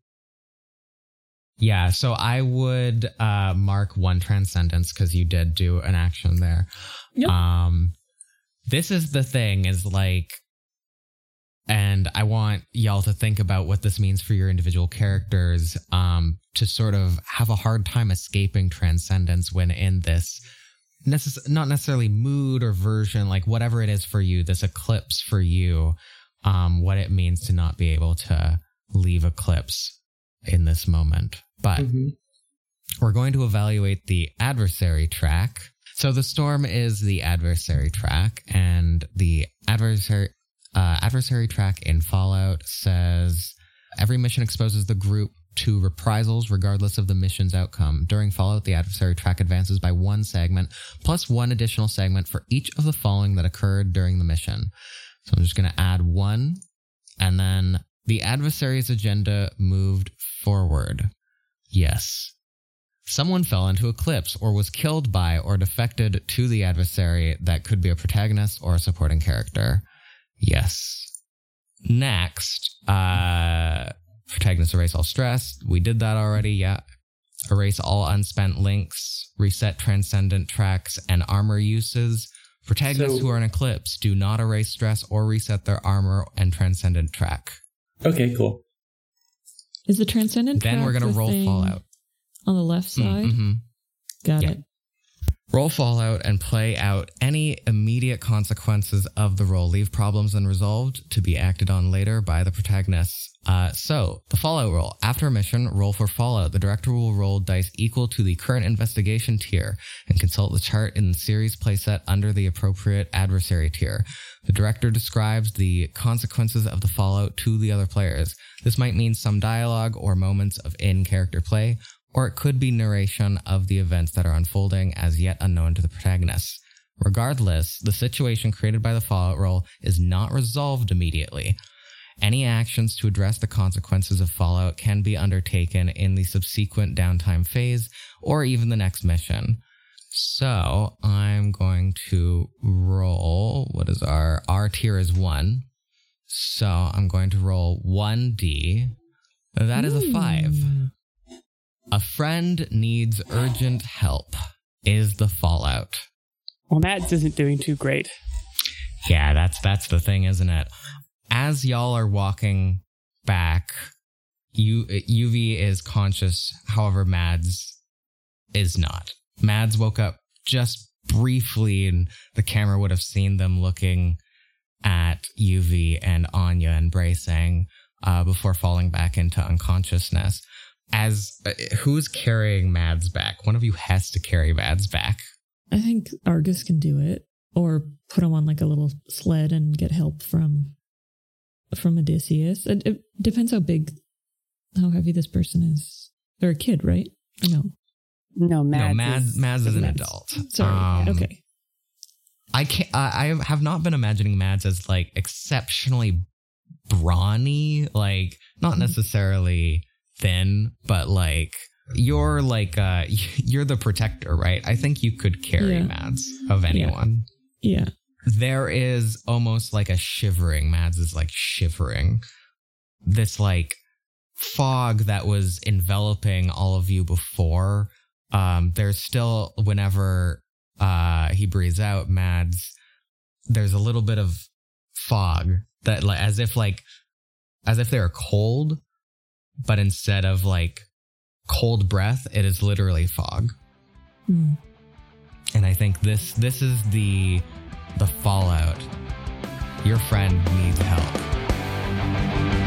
Yeah, so I would uh, mark one Transcendence because you did do an action there. Yep. Um, this is the thing, is like, and I want y'all to think about what this means for your individual characters, um, to sort of have a hard time escaping Transcendence when in this, necess- not necessarily mood or version, like whatever it is for you, this eclipse for you, um, what it means to not be able to leave eclipse in this moment. But mm-hmm. we're going to evaluate the adversary track. So the storm is the adversary track, and the adversary uh, adversary track in Fallout says every mission exposes the group to reprisals regardless of the mission's outcome. During Fallout, the adversary track advances by one segment plus one additional segment for each of the following that occurred during the mission. So I'm just going to add one, and then the adversary's agenda moved forward. Yes. Someone fell into eclipse or was killed by or defected to the adversary that could be a protagonist or a supporting character. Yes. Next, uh, protagonist erase all stress. We did that already, yeah. Erase all unspent links, reset transcendent tracks and armor uses. Protagonists so, who are in eclipse do not erase stress or reset their armor and transcendent track. Okay, cool. Is the transcendent then track we're going to roll Fallout on the left side? Mm-hmm. Got yeah. it. Roll Fallout and play out any immediate consequences of the roll. Leave problems unresolved to be acted on later by the protagonists. Uh, so, the Fallout roll. After a mission, roll for Fallout. The director will roll dice equal to the current investigation tier and consult the chart in the series playset under the appropriate adversary tier. The director describes the consequences of the Fallout to the other players. This might mean some dialogue or moments of in-character play, or it could be narration of the events that are unfolding as yet unknown to the protagonists. Regardless, the situation created by the Fallout roll is not resolved immediately. Any actions to address the consequences of Fallout can be undertaken in the subsequent downtime phase or even the next mission. So I'm going to roll, what is our, our tier is one. So I'm going to roll one d. That is a five. A friend needs urgent help is the Fallout. Well, Mads isn't doing too great. Yeah, that's that's the thing, isn't it? As y'all are walking back, you, Yuvi is conscious, however, Mads is not. Mads woke up just briefly, and the camera would have seen them looking at Yuvi and Anya embracing uh, before falling back into unconsciousness. As uh, who's carrying Mads back? One of you has to carry Mads back. I think Argus can do it, or put him on like a little sled and get help from from Odysseus. It, it depends how big, how heavy this person is. They're a kid, right? I know. No, Mads. No, Mads, is, Mads is an Mads. adult. Sorry. Um, okay. I can't. I, I have not been imagining Mads as like exceptionally brawny, like not necessarily thin, but like you're like uh you're the protector, right? I think you could carry Yeah. Mads of anyone. Yeah. There is almost like a shivering. Mads is like shivering. This like fog that was enveloping all of you before. Um, there's still, whenever uh, he breathes out, Mads, there's a little bit of fog that, like, as if like, as if they're cold, but instead of like cold breath, it is literally fog. Mm. And I think this this is the the fallout. Your friend needs help.